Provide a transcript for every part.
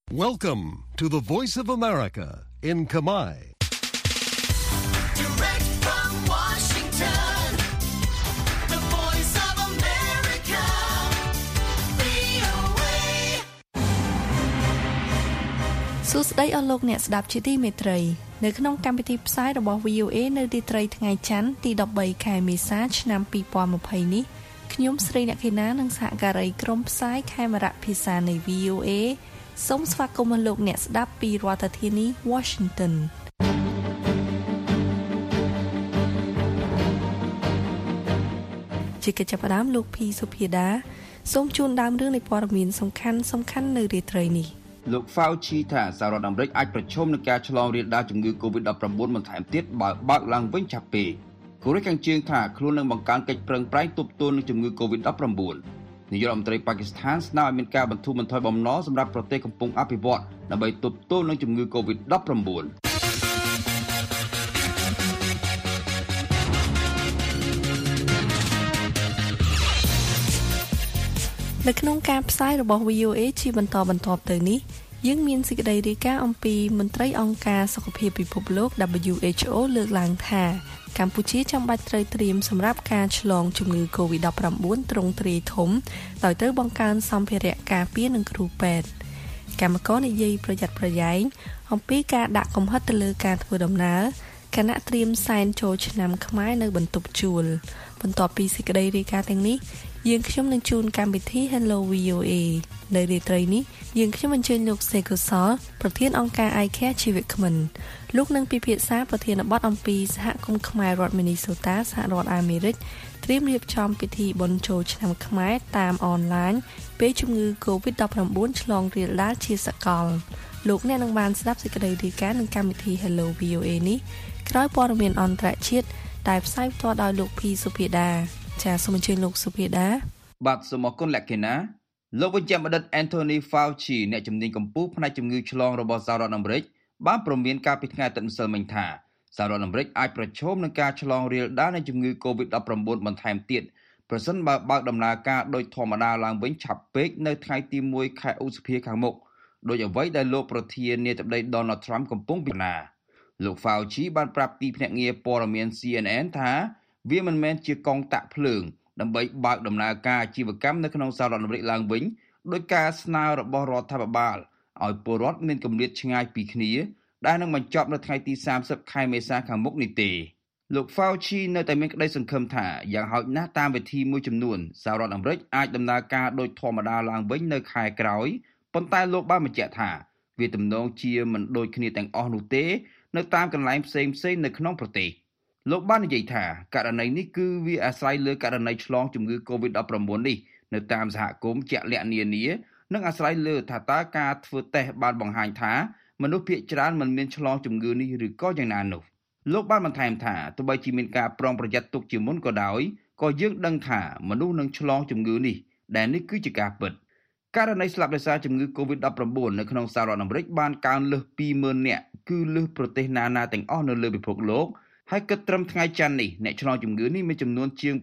Welcome to the Voice of America in Khmer. Direct from Washington, the Voice of America, VOA. សួស្តីអស់លោកអ្នកស្ដាប់ជាទីមេត្រីនៅក្នុងកម្មវិធីផ្សាយរបស់ VOA នៅទីត្រីថ្ងៃច័ន្ទទី13ខែមេសាឆ្នាំ2020នេះខ្ញុំស្រីអ្នកខេណានិងសហការីក្រុមផ្សាយខេមរៈភាសានៃ VOA សូមស្វាគមន៍លោកអ្នកស្ដាប់ពីរដ្ឋធានី Washington ជាកិច្ចចាប់ផ្ដើមលោកភីសុភាដាសូមជូនដើមរឿងនៃព័ត៌មានសំខាន់នៅរាត្រីនេះលោក Fauci ថាសហរដ្ឋអាមេរិកអាចប្រឈមនឹងការឆ្លងរាលដាលជំងឺ COVID-19 បន្ថែមទៀតបើបើកឡើងវិញឆាប់ពេកកូរ៉េខាងជើងថាខ្លួននឹងបង្កើនកិច្ចប្រឹងប្រែងទប់ទល់នឹងជំងឺ COVID-19 នាយករដ្ឋមន្ត្រីប៉ាគីស្ថានស្នើឲ្យមានការបន្ធូរបន្ថយបំណុលសម្រាប់ប្រទេសកំពុងអភិវឌ្ឍដើម្បីទប់ទល់នឹងជំងឺ COVID-19 នៅក្នុងការផ្សាយរបស់ VOA ជាបន្តបន្ទាប់ទៅនេះយើងមានសេចក្តីរាយការណ៍អំពីមន្ត្រីអង្គការសុខភាពពិភពលោក WHO លើកឡើងថាកម្ពុជាចាំបាច់ត្រូវត្រៀមសម្រាប់ការឆ្លងជំងឺ COVID-19 ទ្រង់ទ្រាយធំដោយត្រូវបង្កើនសម្ភារៈការពារនិងគ្រូពេទ្យកម្មករនិយាយប្រយ័ត្នប្រយែងអំពីការដាក់កំហិតទៅលើការធ្វើដំណើរគណៈត្រៀមសែនចូលឆ្នាំខ្មែរនៅបន្ទប់ជួលបន្ទាប់ពីសេចក្តីរាយការណ៍ទាំងនេះយើងខ្ញុំនឹងជូនកម្មវិធី Hello VOA នៅរាត្រីនេះយើងខ្ញុំអញ្ជើញលោកសេកុសលប្រធានអង្គការ iCare ជីវគ្មិនលោកនឹងពិភាក្សាប្រធានបទអំពីសហគមន៍ខ្មែររដ្ឋ Minnesota សហរដ្ឋអាមេរិកត្រៀមរៀបចំពិធីបុណ្យចូលឆ្នាំខ្មែរតាមអនឡាញពេលជំងឺ COVID-19 ឆ្លងរាលដាលជាសកលលោកអ្នកនឹងបានស្ដាប់សេចក្តីរាយការណ៍នឹងកម្មវិធី Hello VOA នេះក្រោយព័ត៌មានអន្តរជាតិដែលផ្សាយផ្ទាល់ដោយលោកភីសុភាដាចាសសូមអញ្ជើញលោកសុភាដាបាទសូមអរគុណលក្ខិណាលោកវិជ្ជបណ្ឌិត Anthony Fauci អ្នកជំនាញកម្ពុជាផ្នែកជំងឺឆ្លងរបស់សហរដ្ឋអាមេរិកបានព្រមានការពីថ្ងៃអាទិត្យម្សិលមិញថាសហរដ្ឋអាមេរិកអាចប្រឈមនឹងការឆ្លងរាលដាលនៃជំងឺ COVID-19 បន្ថែមទៀតប្រសិនបើបើកដំណើរការដោយធម្មតាឡើងវិញឆាប់ពេកនៅថ្ងៃទី1ខែឧសភាខាងមុខដោយអ្វីដែលលោកប្រធានាធិបតី Donald Trump កំពុងពិចារណាលោក Fauci បានប្រាប់ទីភ្នាក់ងារព័ត៌មាន CNN ថាវាមិនមែនជាកងតាក់ភ្លើងដើម្បីបើកដំណើរការអាជីវកម្មនៅក្នុងសហរដ្ឋអាមេរិកឡើងវិញដោយការស្នើរបស់រដ្ឋាភិបាលឲ្យពលរដ្ឋមានគម្លាតឆ្ងាយពីគ្នាដែលនឹងបញ្ចប់នៅថ្ងៃទី30ខែមេសាខាងមុខនេះទេលោក Fauci នៅតែមានក្តីសង្ឃឹមថាយ៉ាងហោចណាស់តាមវិធីមួយចំនួនសហរដ្ឋអាមេរិកអាចដំណើរការដោយធម្មតាឡើងវិញនៅខែក្រោយប៉ុន្តែលោកបានបញ្ជាក់ថាវាទំនងជាមិនដូចគ្នាទាំងអស់នោះទេនៅតាមកន្លែងផ្សេងៗនៅក្នុងប្រទេសលោកបាននិយាយថាករណីនេះគឺវាអាស្រ័យលើករណីឆ្លងជំងឺ COVID-19 នេះនៅតាមសហគមន៍ជាក់លាក់នានានិងអាស្រ័យលើថាតើការធ្វើតេស្តបានបង្ហាញថាមនុស្សភាគច្រើនមិនមានឆ្លងជំងឺនេះឬក៏យ៉ាងណានោះលោកបានបន្ថែមថាទោះបីជាមានការប្រុងប្រយ័ត្នទុកជាមុនក៏ដោយក៏យើងដឹងថាមនុស្សនឹងឆ្លងជំងឺនេះដែលនេះគឺជាការពិតករណីស្លាប់ដោយសារជំងឺ COVID-19 នៅក្នុងសហរដ្ឋអាមេរិកបានកើនលើស 20,000 នាក់គឺលើសប្រទេសណាៗទាំងអស់នៅលើពិភពលោកហើយគិតត្រឹមថ្ងៃច័ន្ទនេះអ្នកឆ្លងជំងឺនេះមានចំនួនជាង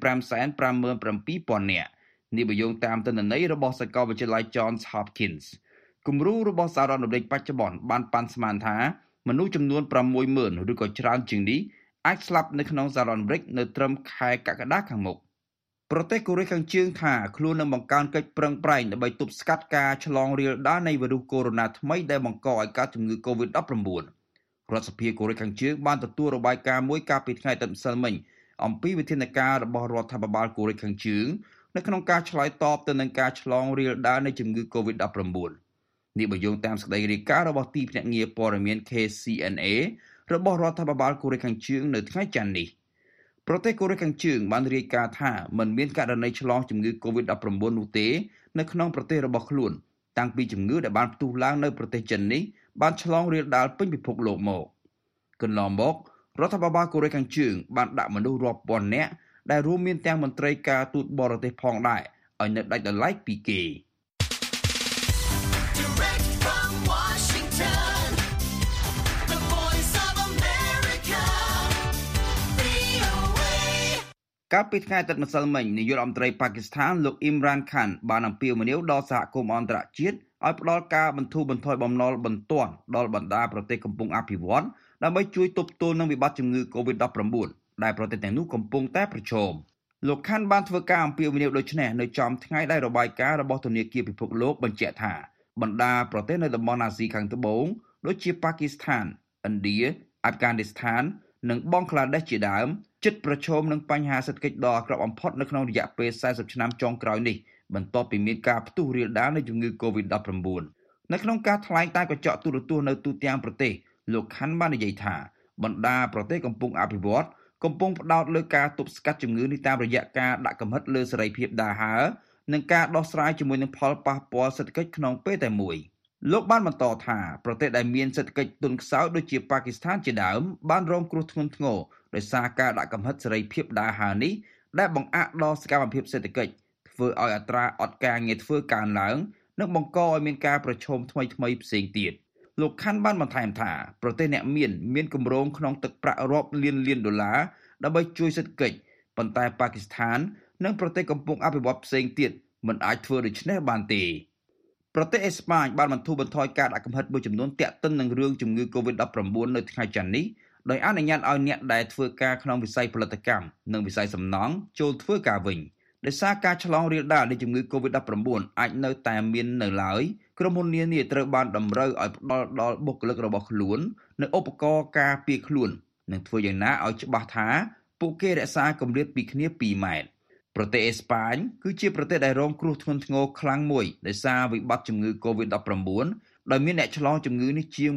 557,000 នាក់នេះបើយោងតាមទិន្នន័យរបស់សាកលវិទ្យាល័យ Johns Hopkins គំរូរបស់សហរដ្ឋអាមេរិកបច្ចុប្បន្នបានប៉ាន់ស្មានថាមនុស្សចំនួន 60,000 ឬក៏ច្រើនជាងនេះអាចស្លាប់នៅក្នុងសហរដ្ឋអាមេរិកនៅត្រឹមខែកក្កដាខាងមុខប្រទេសកូរ៉េខាងជើងថាខ្លួននឹងបង្កើនកិច្ចប្រឹងប្រែងដើម្បីទប់ស្កាត់ការឆ្លងរាលដាលនៃវីរុសកូវីដ -19 ថ្មីដែលបង្កឲ្យកើតជំងឺ COVID-19 រដ្ឋសភាកូរ៉េខាងជើងបានទទួលរបាយការណ៍មួយកាលពីថ្ងៃអាទិត្យម្សិលមិញអំពីវិធានការរបស់រដ្ឋាភិបាលកូរ៉េខាងជើងនៅក្នុងការឆ្លើយតបទៅនឹងការឆ្លងរាលដាលនៃជំងឺ COVID-19 នេះបើយោងតាមសេចក្តីរាយការណ៍របស់ទីភ្នាក់ងារព័ត៌មាន KCNA របស់រដ្ឋាភិបាលកូរ៉េខាងជើងនៅថ្ងៃច័ន្ទនេះប្រទេសកូរ៉េខាងជើងបានរាយការណ៍ថាមិនមានករណីឆ្លងជំងឺ COVID-19 នោះទេនៅក្នុងប្រទេសរបស់ខ្លួនតាំងពីជំងឺដែលបានផ្ទុះឡើងនៅប្រទេសចិននេះបានឆ្លងរាលដាលពេញពិភពលោកមកកន្លងមករដ្ឋាភិបាលកូរ៉េខាងជើងបានដាក់មនុស្សរាប់ពាន់នាក់ដែលរួមមានទាំងមន្ត្រីការទូតបរទេសផងដែរឲ្យនៅដាច់ដោយឡែកពីគេ Direct from Washington, the Voice of America, VOA. កាលពីថ្ងៃអាទិត្យម្សិលមិញនាយករដ្ឋមន្ត្រីប៉ាគីស្ថានលោកអ៊ីមរ៉ានខានបានអំពាវនាវដល់សហគមន៍អន្តរជាតិឲ្យផ្ដល់ការបន្ធូរបន្ថយបំណុលបន្ទាន់ដល់បណ្ដាប្រទេសកំពុងអភិវឌ្ឍដើម្បីជួយទប់ទល់នឹងវិបត្តិជំងឺ COVID-19 ដែលប្រទេសទាំងនោះកំពុងតែប្រឈមលោកខានបានធ្វើការអំពាវនាវដូចនេះនៅចំថ្ងៃដែលរបាយការណ៍របស់ធនាគារពិភពលោកបញ្ជាក់ថាបណ្ដាប្រទេសនៅតំបន់អាស៊ីខាងត្បូងដូចជាប៉ាគីស្ថានឥណ្ឌាអាហ្វហ្គានីស្ថាននិងបង់ក្លាដេសជាដើមជិតប្រឈមនឹងបញ្ហាសេដ្ឋកិច្ចដ៏អាក្រក់បំផុតនៅក្នុងរយៈពេល40ឆ្នាំចុងក្រោយនេះបន្ទាប់ពីមានការផ្ទុះរាលដាលនៃជំងឺ COVID-19 នៅក្នុងការថ្លែងតាមកញ្ចក់ទូរទស្សន៍នៅទូទាំងប្រទេសលោកខាន់បាននិយាយថាបណ្ដាប្រទេសកំពុងអភិវឌ្ឍកំពុងផ្ដោតលើការទប់ស្កាត់ជំងឺនេះតាមរយៈការដាក់កំហិតលើសេរីភាពដើរហើរនិងការដោះស្រាយជាមួយនឹងផលប៉ះពាល់សេដ្ឋកិច្ចក្នុងពេលតែមួយលោកបានបន្តថាប្រទេសដែលមានសេដ្ឋកិច្ចទន់ខ្សោយដូចជាប៉ាគីស្ថានជាដើមបានរងគ្រោះធ្ងន់ធ្ងរដោយសារការដាក់កំហិតសេរីភាពដើរហើរនេះដែលបង្អាក់ដល់សកម្មភាពសេដ្ឋកិច្ចធ្វើឲ្យអត្រាអត់ការងារធ្វើកើនឡើងនិងបង្កឲ្យមានការប្រឈមថ្មីៗផ្សេងទៀតលោកខាន់បានបន្ថែមថាប្រទេសអ្នកមានគម្រោងក្នុងទឹកប្រាក់រាប់លានដុល្លារដើម្បីជួយសេដ្ឋកិច្ចប៉ុន្តែប៉ាគីស្ថាននិងប្រទេសកំពុងអភិវឌ្ឍផ្សេងទៀតមិនអាចធ្វើដូច្នេះបានទេប្រទេសអេស្ប៉ាញបានបន្ធូរបន្ថយការដាក់កំហិតមួយចំនួនទាក់ទិននឹងរឿងជំងឺ COVID-19 នៅថ្ងៃច័ន្ទនេះដោយអនុញ្ញាតឲ្យអ្នកដែលធ្វើការក្នុងវិស័យផលិតកម្មនិងវិស័យសំណង់ចូលធ្វើការវិញដោយសារការឆ្លងរាលដាលនៃជំងឺ COVID-19 អាចនៅតែមាននៅឡើយក្រុមហ៊ុននានាត្រូវបានតម្រូវឲ្យផ្ដល់ដល់បុគ្គលិករបស់ខ្លួននូវឧបករណ៍ការពារខ្លួននិងធ្វើយ៉ាងណាឲ្យច្បាស់ថាពួកគេរក្សាគម្លាតពីគ្នា2ម៉ែត្រប្រទេសអេស្ប៉ាញគឺជាប្រទេសដែលរងគ្រោះធ្ងន់ធ្ងរខ្លាំងមួយដោយសារវិបត្តិជំងឺ COVID-19 ដោយមានអ្នកឆ្លងជំងឺនេះជាង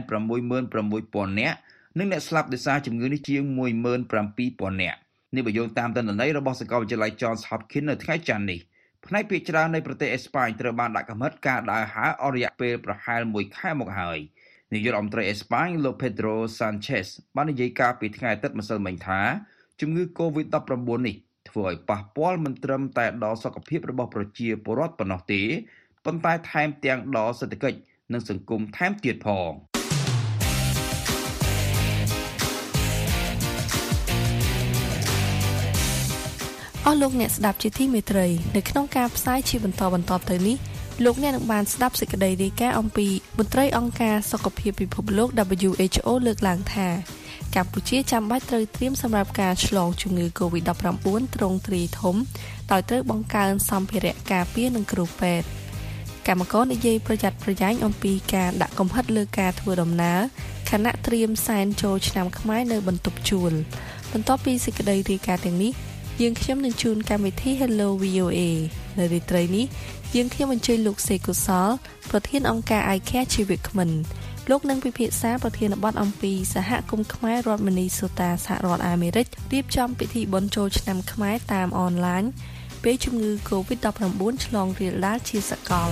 166,000 នាក់និងអ្នកស្លាប់ដោយសារជំងឺនេះជាង 17,000 នាក់នេះបើយោងតាមទិន្នន័យរបស់សាកលវិទ្យាល័យ Johns Hopkins នៅថ្ងៃច័ន្ទនេះផ្នែកភាគច្រើននៃប្រទេសអេស្ប៉ាញត្រូវបានដាក់កំហិតការដើរហើរអស់រយៈពេលប្រហែល1ខែមកហើយនាយករដ្ឋមន្ត្រីអេស្ប៉ាញលោក Pedro Sanchez បាននិយាយការពីថ្ងៃអាទិត្យម្សិលមិញថាជំងឺ COVID-19 នេះធ្វើឲ្យប៉ះពាល់មិនត្រឹមតែដល់សុខភាពរបស់ប្រជាពលរដ្ឋប៉ុណ្ណោះទេប៉ុន្តែថែមទាំងដល់សេដ្ឋកិច្ចនិងសង្គមថែមទៀតផងអស់លោកអ្នកស្ដាប់ជាទីមេត្រីនៅក្នុងការផ្សាយជាបន្តទៅនេះលោកអ្នកនឹងបានស្ដាប់សេចក្តីរាយការណ៍អំពីមន្ត្រីអង្គការសុខភាពពិភពលោក WHO លើកឡើងថាកម្ពុជាចាំបាច់ត្រូវត្រៀមសម្រាប់ការឆ្លងជំងឺ COVID-19 ទ្រង់ទ្រាយធំដោយត្រូវបង្កើនសម្ភារៈការពារនិងគ្រូពេទ្យកម្មករនិយាយប្រយ័ត្នប្រយែងអំពីការដាក់កំហិតលើការធ្វើដំណើរខណៈត្រៀមសែនចូលឆ្នាំខ្មែរនៅបន្ទប់ជួលបន្ទាប់ពីសេចក្តីរាយការណ៍ទាំងនេះយើងខ្ញុំនឹងជូនកម្មវិធី Hello VOA នៅរាត្រីនេះយើងខ្ញុំអញ្ជើញលោកសេកុសលប្រធានអង្គការ iCare ជីវៈក្មិនលោកនឹងពិភាក្សាប្រធានបទអំពីសហគមន៍ខ្មែររដ្ឋមីនីសូតាសហរដ្ឋអាមេរិករៀបចំពិធីបុណ្យចូលឆ្នាំខ្មែរតាមអនឡាញពេលជំងឺ COVID-19 ឆ្លងរាលដាលជាសកល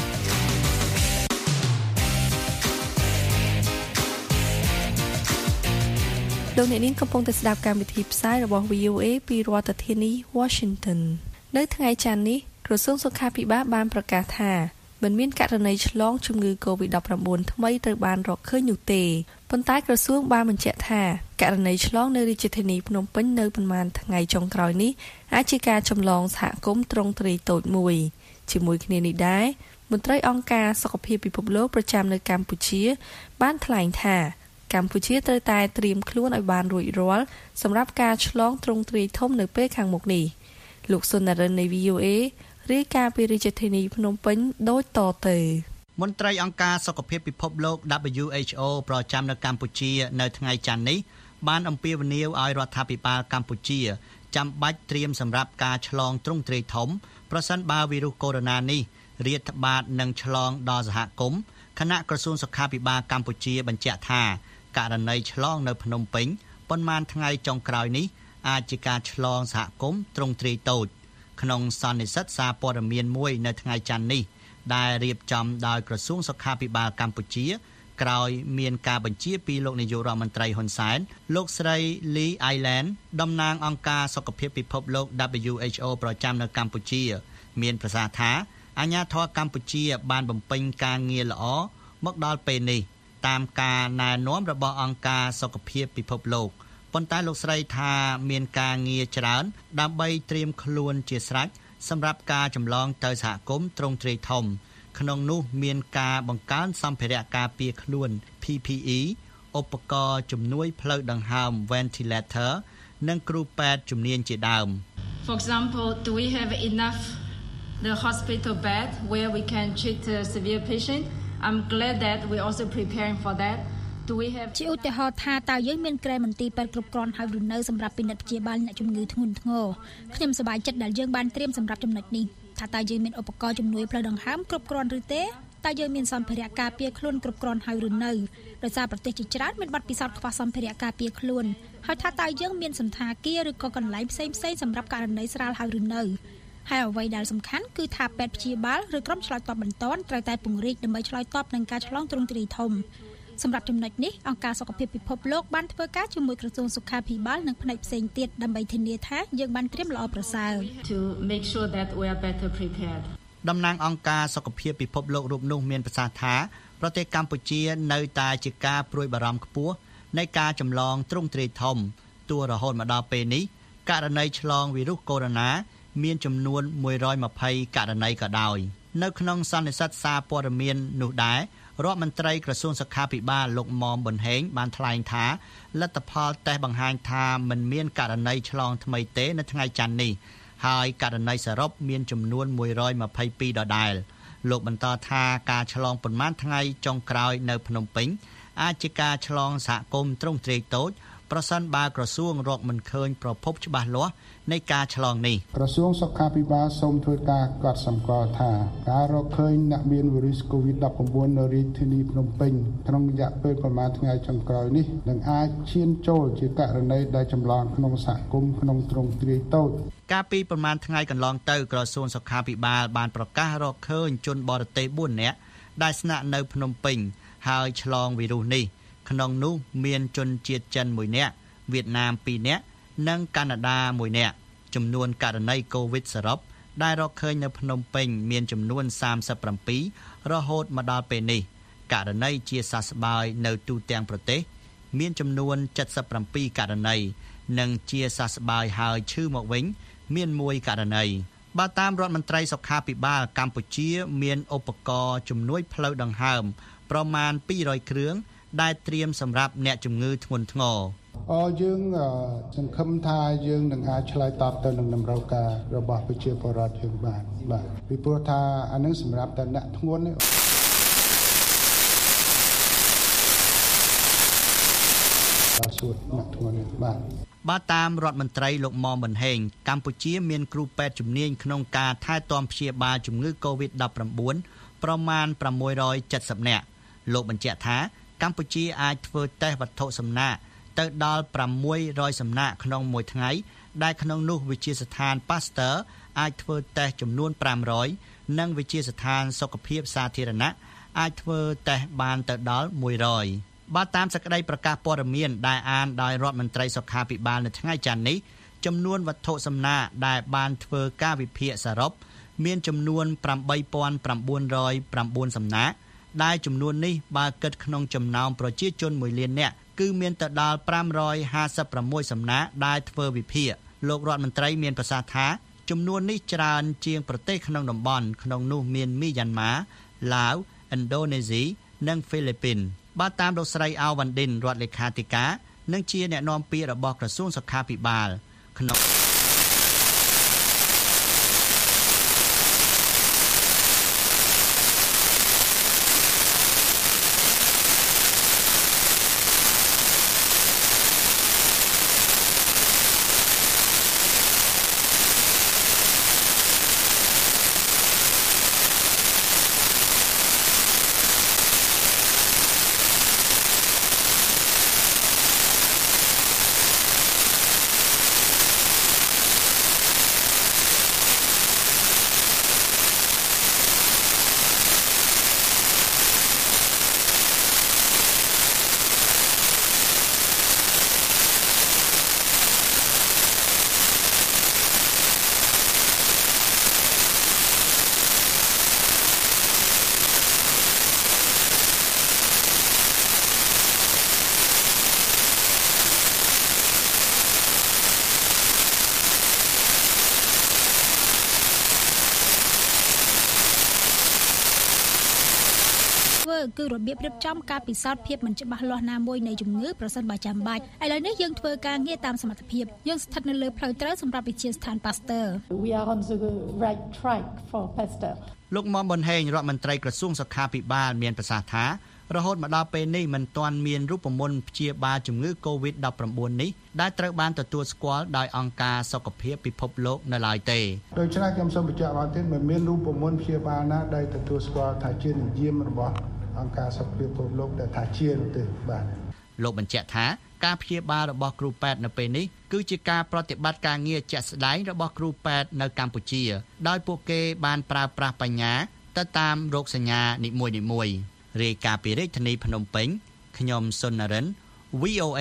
លោកអ្នកនាងកំពុងតែស្ដាប់កម្មវិធីផ្សាយរបស់ VOA ពីរដ្ឋធានី Washington នៅថ្ងៃច័ន្ទនេះក្រសួងសុខាភិបាលបានប្រកាសថាមិនមានករណីឆ្លងជំងឺ COVID-19 ថ្មីត្រូវបានរកឃើញនោះទេប៉ុន្តែក្រសួងបានបញ្ជាក់ថាករណីឆ្លងនៅរាជធានីភ្នំពេញនៅប្រមាណថ្ងៃចុងក្រោយនេះអាចជាការចម្លងសហគមន៍ទ្រង់ទ្រាយតូចមួយជាមួយគ្នានេះដែរមន្ត្រីអង្គការសុខភាពពិភពលោកប្រចាំនៅកម្ពុជាបានថ្លែងថាកម្ពុជាត្រូវតែត្រៀមខ្លួនឲ្យបានរួចរាល់សម្រាប់ការឆ្លងទ្រង់ទ្រាយធំនៅពេលខាងមុខនេះលោកសុនរិននៃ VOA រាយការណ៍ពីរាជធានីភ្នំពេញដូចតទៅមន្ត្រីអង្គការសុខភាពពិភពលោក WHO ប្រចាំនៅកម្ពុជានៅថ្ងៃច័ន្ទនេះបានអំពាវនាវឲ្យរដ្ឋាភិបាលកម្ពុជាចាំបាច់ត្រៀមសម្រាប់ការឆ្លងទ្រង់ទ្រាយធំប្រសិនបើវីរុសកូវីដ -19 នេះរាតត្បាតនិងឆ្លងដល់សហគមន៍គណៈក្រសួងសុខាភិបាលកម្ពុជាបញ្ជាក់ថាករណីឆ្លងនៅភ្នំពេញប៉ុន្មានថ្ងៃចុងក្រោយនេះអាចជាការឆ្លងសហគមន៍ទ្រង់ទ្រាយតូចក្នុងសន្និសីទសារព័ត៌មានមួយនៅថ្ងៃច័ន្ទនេះដែលរៀបចំដោយក្រសួងសុខាភិបាលកម្ពុជាក្រោយមានការបញ្ជាពីលោកនាយករដ្ឋមន្ត្រីហ៊ុនសែនលោកស្រី Lee Island តំណាងអង្គការសុខភាពពិភពលោក WHO ប្រចាំនៅកម្ពុជាមានប្រសាសន៍ថាអាជ្ញាធរកម្ពុជាបានបំពេញការងារល្អមកដល់ពេលនេះតាមការណែនាំរបស់អង្គការសុខភាពពិភពលោកប៉ុន្តែលោកស្រីថាមានការងារច្រើនដើម្បីត្រៀមខ្លួនជាស្រេចសម្រាប់ការចម្លងទៅសហគមន៍ទ្រង់ទ្រាយធំក្នុងនោះមានការបង្កើនសម្ភារៈការពារខ្លួន PPE ឧបករណ៍ជំនួយផ្លូវដង្ហើម ventilator និងគ្រូពេទ្យជំនាញជាដើម For example, do we have enough the hospital bed where we can treat severe patient? I'm glad that we're also preparing for that. Do we have ជាឧទាហរណ៍ថាតើយើងមានក្រែមន្ទីរពេទ្យគ្រប់គ្រាន់ហើយឬនៅសម្រាប់ពិនិត្យព្យាបាលអ្នកជំងឺធ្ងន់ធ្ងរខ្ញុំសប្បាយចិត្តដែលយើងបានត្រៀមសម្រាប់ចំណុចនេះថាតើយើងមានឧបករណ៍ជំនួយផ្លូវដង្ហើមគ្រប់គ្រាន់ឬទេតើយើងមានសម្ភារៈការពារខ្លួនគ្រប់គ្រាន់ហើយឬនៅដោយសារប្រទេសជាច្រើនមានបទពិសោធន៍ខ្វះសម្ភារៈការពារខ្លួនហើយថាតើយើងមានសន្តាគារឬក៏កន្លែងផ្សេងៗសម្រាប់ករណីស្រាលហើយឬនៅហើយអ្វីដែលសំខាន់គឺថាពេទ្យព្យាបាលឬក្រុមឆ្លើយតបបន្ទាន់ត្រូវតែពង្រីកដើម្បីឆ្លើយតបនឹងការឆ្លងទ្រង់ទ្រាយធំសម្រាប់ចំណុចនេះអង្គការសុខភាពពិភពលោកបានធ្វើការជាមួយក្រសួងសុខាភិបាលនិងផ្នែកផ្សេងទៀតដើម្បីធានាថាយើងបានត្រៀមល្អប្រសើរ to make sure that we are better prepared តំណាងអង្គការសុខភាពពិភពលោករូបនោះមានប្រសាសន៍ថាប្រទេសកម្ពុជានៅតែជាការព្រួយបារម្ភខ្ពស់នៃការចម្លងទ្រង់ទ្រាយធំទោះរហូតមកដល់ពេលនេះករណីឆ្លងវីរុសកូវីដ -19 មានចំនួន120ករណីក៏ដោយនៅក្នុងសន្និសីទសារព័ត៌មាននោះដែររដ្ឋមន្ត្រីក្រសួងសុខាភិបាលលោកមុំប៊ុនហេងបានថ្លែងថាលទ្ធផលតេស្តបង្ហាញថាមិនមានករណីឆ្លងថ្មីទេនៅថ្ងៃច័ន្ទនេះហើយករណីសរុបមានចំនួន122ដដែលលោកបន្តថាការឆ្លងប៉ុន្មានថ្ងៃចុងក្រោយនៅភ្នំពេញអាចជាការឆ្លងសហគមន៍ទ្រង់ទ្រាយតូចប្រសិនបើក្រសួងរកមិនឃើញប្រភពច្បាស់លាស់នៃការឆ្លងនេះក្រសួងសុខាភិបាលសូមធ្វើការកត់សម្គាល់ថាការរកឃើញអ្នកមានវីរុស COVID-19 នៅរាជធានីភ្នំពេញក្នុងរយៈពេលប្រមាណថ្ងៃចុងក្រោយនេះនឹងអាចឈានចូលជាករណីដែលចម្លងក្នុងសហគមន៍ក្នុងទ្រង់ទ្រាយតូចកាលពីប្រមាណថ្ងៃកន្លងទៅក្រសួងសុខាភិបាលបានប្រកាសរកឃើញជនបរទេស4នាក់ដែលស្នាក់នៅភ្នំពេញហើយឆ្លងវីរុសនេះក្នុងនោះមានជនជាតិចិន1នាក់វៀតណាម2នាក់និងកាណាដា1នាក់ចំនួនករណីកូវីដសរុបដែលរកឃើញនៅភ្នំពេញមានចំនួន37រហូតមកដល់ពេលនេះករណីជាសះស្បើយនៅទូទាំងប្រទេសមានចំនួន77ករណីនិងជាសះស្បើយហើយឈឺមកវិញមាន1ករណីបើតាមរដ្ឋមន្ត្រីសុខាភិបាលកម្ពុជាមានឧបករណ៍ជំនួយផ្លូវដង្ហើមប្រមាណ200គ្រឿងដែលត្រៀមសម្រាប់អ្នកជំងឺធ្ងន់ធ្ងរយើងសង្ឃឹមថាយើងនឹងអាចឆ្លើយតបទៅនឹងតម្រូវការរបស់ប្រជាពលរដ្ឋយើងបានបាទពីព្រោះថាអានឹងសម្រាប់តែអ្នកធ្ងន់នេះសួរអ្នកធ្ងន់នេះបាទតាមរដ្ឋមន្ត្រីលោកមុំប៊ុនហេងកម្ពុជាមានគ្រូពេទ្យជំនាញក្នុងការថែទាំព្យាបាលជំងឺ COVID-19 ប្រមាណ670នាក់លោកបញ្ជាក់ថាកម្ពុជាអាចធ្វើតេស្តវត្ថុសំណាកទៅដល់600សំណាកក្នុងមួយថ្ងៃដែលក្នុងនោះវិទ្យាស្ថាន Pasteur អាចធ្វើតេស្តចំនួន500និងវិទ្យាស្ថានសុខភាពសាធារណៈអាចធ្វើតេស្តបានទៅដល់100បើតាមសេចក្តីប្រកាសព័ត៌មានដែលអានដោយរដ្ឋមន្ត្រីសុខាភិបាលនៅថ្ងៃច័ន្ទនេះចំនួនវត្ថុសំណាកដែលបានធ្វើការវិភាគសរុបមានចំនួន8909សំណាកដែលចំនួននេះបើគិតក្នុងចំណោមប្រជាជន1លាននាក់គឺមានទៅដល់556សំណាកដែលធ្វើវិភាគលោករដ្ឋមន្ត្រីមានប្រសាសន៍ថាចំនួននេះច្រើនជាងប្រទេសក្នុងតំបន់ក្នុងនោះមានមីយ៉ាន់ម៉ាឡាវឥណ្ឌូនេស៊ីនិងហ្វីលីពីនបើតាមលោកស្រីអាវវ៉ាន់ឌិនរដ្ឋលេខាធិការនិងជាអ្នកនាំពាក្យរបស់ក្រសួងសុខាភិបាលក្នុងគឺរបៀបរៀបចំការពិសោធន៍ភាពមិនច្បាស់លាស់ណាមួយនៃជំងឺប្រសិនបើចាំបាច់ឥឡូវនេះយើងធ្វើការងារតាមសមត្ថភាពយើងស្ថិតនៅលើផ្លូវត្រូវសម្រាប់វិទ្យាស្ថាន Pasteur We are on the right track for Pasteur លោកមុំប៊ុនហេងរដ្ឋមន្ត្រីក្រសួងសុខាភិបាលមានប្រសាសន៍ថារហូតមកដល់ពេលនេះមិនទាន់មានរូបមន្តព្យាបាលជំងឺ COVID-19 នេះដែលត្រូវបានទទួលស្គាល់ដោយអង្គការសុខភាពពិភពលោកនៅឡើយទេដូច្នេះខ្ញុំសូមបញ្ជាក់បានទៀតមិនមានរូបមន្តព្យាបាលណាដែលទទួលស្គាល់ថាជានិយមរបស់អង្គការសុខភាពពិភពលោកដែលថាជានោះទេបាទលោកបញ្ជាក់ថាការព្យាបាលរបស់គ្រូពេទ្យនៅពេលនេះគឺជាការប្រតិបត្តិការងារជាក់ស្ដែងរបស់គ្រូពេទ្យនៅកម្ពុជាដោយពួកគេបានប្រើប្រាស់បញ្ញាទៅតាមរោគសញ្ញានីមួយៗរាយការណ៍ពីរាជធានីភ្នំពេញខ្ញុំសុននរិន VOA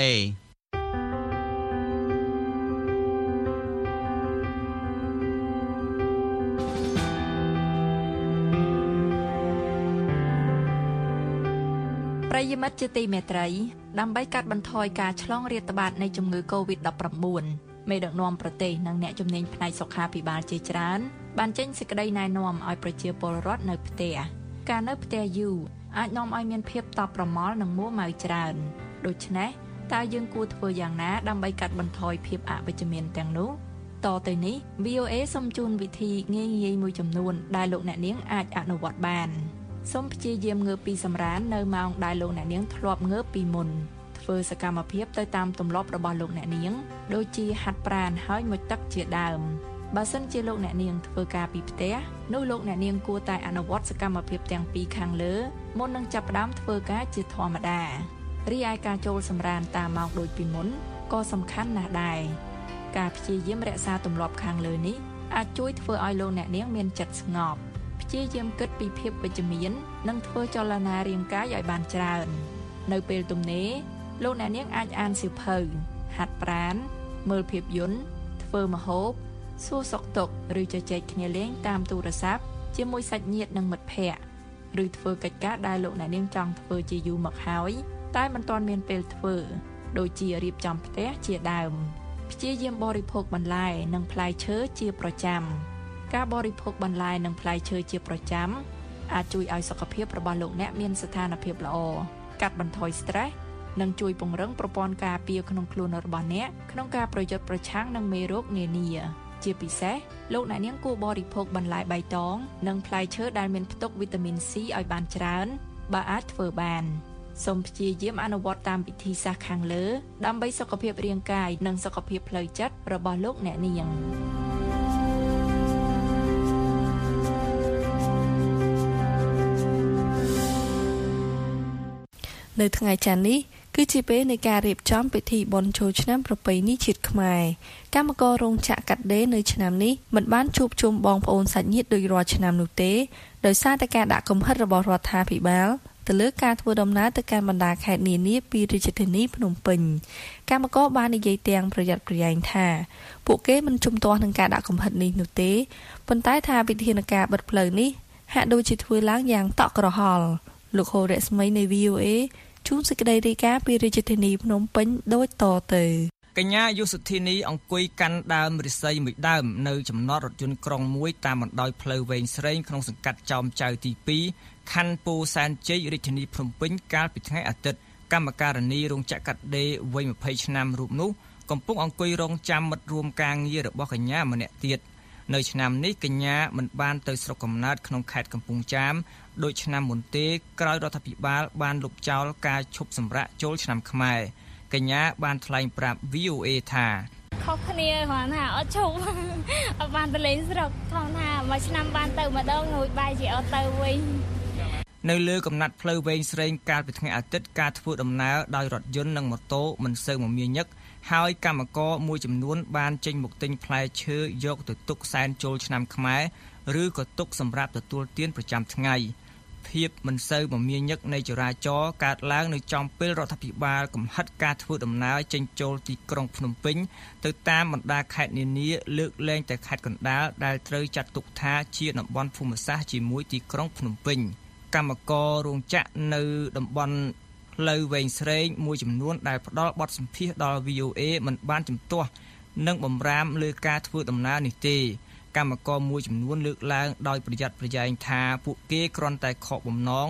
ប្រិយមិត្តជាទីមេត្រីដើម្បីកាត់បន្ថយការឆ្លងរាតត្បាតនៃជំងឺ COVID-19 មេដឹកនាំប្រទេសនិងអ្នកជំនាញផ្នែកសុខាភិបាលជាច្រើនបានចេញសេចក្តីណែនាំឲ្យប្រជាពលរដ្ឋនៅផ្ទះការនៅផ្ទះយូរអាចនាំឲ្យមានភាពតប់ប្រមល់និងមួម៉ៅច្រើនដូច្នេះតើយើងគួរធ្វើយ៉ាងណាដើម្បីកាត់បន្ថយភាពអវិជ្ជមានទាំងនោះតទៅនេះ VOA សូមជូនវិធីងាយៗមួយចំនួនដែលលោកអ្នកនាងអាចអនុវត្តបានសូមព្យាយាមងើបពីសម្រាននៅម៉ោងដែលលោកអ្នកនាងធ្លាប់ងើបពីមុនធ្វើសកម្មភាពទៅតាមទម្លាប់របស់លោកអ្នកនាងដូចជាហាត់ប្រាណហើយមុជទឹកជាដើមបើសិនជាលោកអ្នកនាងធ្វើការពីផ្ទះនោះលោកអ្នកនាងគួរតែអនុវត្តសកម្មភាពទាំងពីរខាងលើមុននឹងចាប់ផ្ដើមធ្វើការជាធម្មតារីឯការចូលសម្រានតាមម៉ោងដូចពីមុនក៏សំខាន់ណាស់ដែរការព្យាយាមរក្សាទម្លាប់ខាងលើនេះអាចជួយធ្វើឲ្យលោកអ្នកនាងមានចិត្តស្ងប់ព្យាយាមគិតពីភាពវិជ្ជមាននិងធ្វើចលនារាងកាយឲ្យបានច្រើននៅពេលទំនេរលោកអ្នកនាងអាចអានសៀវភៅហាត់ប្រាណមើលភាពយន្តធ្វើម្ហូបសួរសុខទុក្ខឬជជែកគ្នាលេងតាមទូរស័ព្ទជាមួយសាច់ញាតិនិងមិត្តភ័ក្តិឬធ្វើកិច្ចការដែលលោកអ្នកនាងចង់ធ្វើជាយូរមកហើយតែមិនទាន់មានពេលធ្វើដូចជារៀបចំផ្ទះជាដើមព្យាយាមបរិភោគបន្លែនិងផ្លែឈើជាប្រចាំការបរិភោគបន្លែនិងផ្លែឈើជាប្រចាំអាចជួយឲ្យសុខភាពរបស់លោកអ្នកមានស្ថានភាពល្អកាត់បន្ថយ stress និងជួយពង្រឹងប្រព័ន្ធការពារក្នុងខ្លួនរបស់អ្នកក្នុងការប្រយុទ្ធប្រឆាំងនឹងមេរោគនានាជាពិសេសលោកអ្នកនាងគួរបរិភោគបន្លែបៃតងនិងផ្លែឈើដែលមានផ្ទុកវីតាមីន C ឲ្យបានច្រើនបើអាចធ្វើបានសូមព្យាយាមអនុវត្តតាមវិធីសាស្ត្រខាងលើដើម្បីសុខភាពរាងកាយនិងសុខភាពផ្លូវចិត្តរបស់លោកអ្នកនាងនៅថ្ងៃច័ន្ទនេះគឺជាពេលនៃការរៀបចំពិធីបុណ្យចូលឆ្នាំប្រពៃណីជាតិខ្មែរកម្មកររោងចក្រកាត់ដេរនៅឆ្នាំនេះមិនបានជួបជុំបងប្អូនសាច់ញាតិដូចរាល់ឆ្នាំនោះទេដោយសារតែការដាក់កំហិតរបស់រដ្ឋាភិបាលទៅលើការធ្វើដំណើរទៅកាន់បណ្ដាខេត្តនានាពីរាជធានីភ្នំពេញកម្មករបាននិយាយទាំងប្រយ័ត្នប្រយែងថាពួកគេមិនជំទាស់នឹងការដាក់កំហិតនេះនោះទេប៉ុន្តែថាវិធានការបិទផ្លូវនេះហាក់ដូចជាធ្វើឡើងយ៉ាងតក់ក្រហល់លោកហូររស្មីនៃ VOA ជួនសេចក្តីរាយការណ៍ពីរាជធានីភ្នំពេញដូចតទៅកញ្ញាយុសុធីនីអង្គុយកាន់ដើមឫស្សីមួយដើមនៅចំណតរថយន្តក្រុងមួយតាមបណ្ដោយផ្លូវវែងស្រេងក្នុងសង្កាត់ចោមចៅទី2ខណ្ឌពោធិ៍សែនជ័យរាជធានីភ្នំពេញកាលពីថ្ងៃអាទិត្យកម្មការិនីរោងចក្រកាត់ដេរវ័យ20ឆ្នាំរូបនោះកំពុងអង្គុយរងចាំមិត្តរួមការងាររបស់កញ្ញាម្នាក់ទៀតនៅឆ្នាំនេះកញ្ញាមិនបានទៅស្រុកកំណើតក្នុងខេត្តកំពង់ចាមដោយឆ្នាំមុនទេក្រោយរដ្ឋាភិបាលបានលុបចោលការឈប់សម្រាកចូលឆ្នាំខ្មែរកញ្ញាបានថ្លែងប្រាប់ VOA ថាខុសគ្នាគ្រាន់ថាអត់ឈប់អត់បានទៅលេងស្រុកថងថាមួយឆ្នាំបានទៅម្ដងរួចបែរជាអត់ទៅវិញនៅលើកំណាត់ផ្លូវវែងស្រេងកាលពីថ្ងៃអាទិត្យការធ្វើដំណើរដោយរថយន្តនិងម៉ូតូមិនសូវមមាញឹកហើយកម្មករមួយចំនួនបានចេញមកទិញផ្លែឈើយកទៅទុកសែនចូលឆ្នាំខ្មែរឬក៏ទុកសម្រាប់ទទួលទានប្រចាំថ្ងៃភាពមិនសូវមមាញឹកនៃចរាចរណ៍កើតឡើងនៅចំពេលរដ្ឋាភិបាលកំហិតការធ្វើដំណើរចេញចូលទីក្រុងភ្នំពេញទៅតាមបណ្ដាខេត្តនានាលើកលែងតែខេត្តកណ្ដាលដែលត្រូវចាត់ទុកថាជាតំបន់ភូមិសាស្ត្រជាមួយទីក្រុងភ្នំពេញកម្មកររោងចក្រនៅតំបន់ផ្លូវវែងស្រេងមួយចំនួនដែលផ្ដល់បទសម្ភាសន៍ដល់ VOA មិនបានជំទាស់និងបំរាមលើការធ្វើដំណើរនេះទេកម្មករមួយចំនួនលើកឡើងដោយប្រយ័ត្នប្រយែងថាពួកគេគ្រាន់តែខកបំណង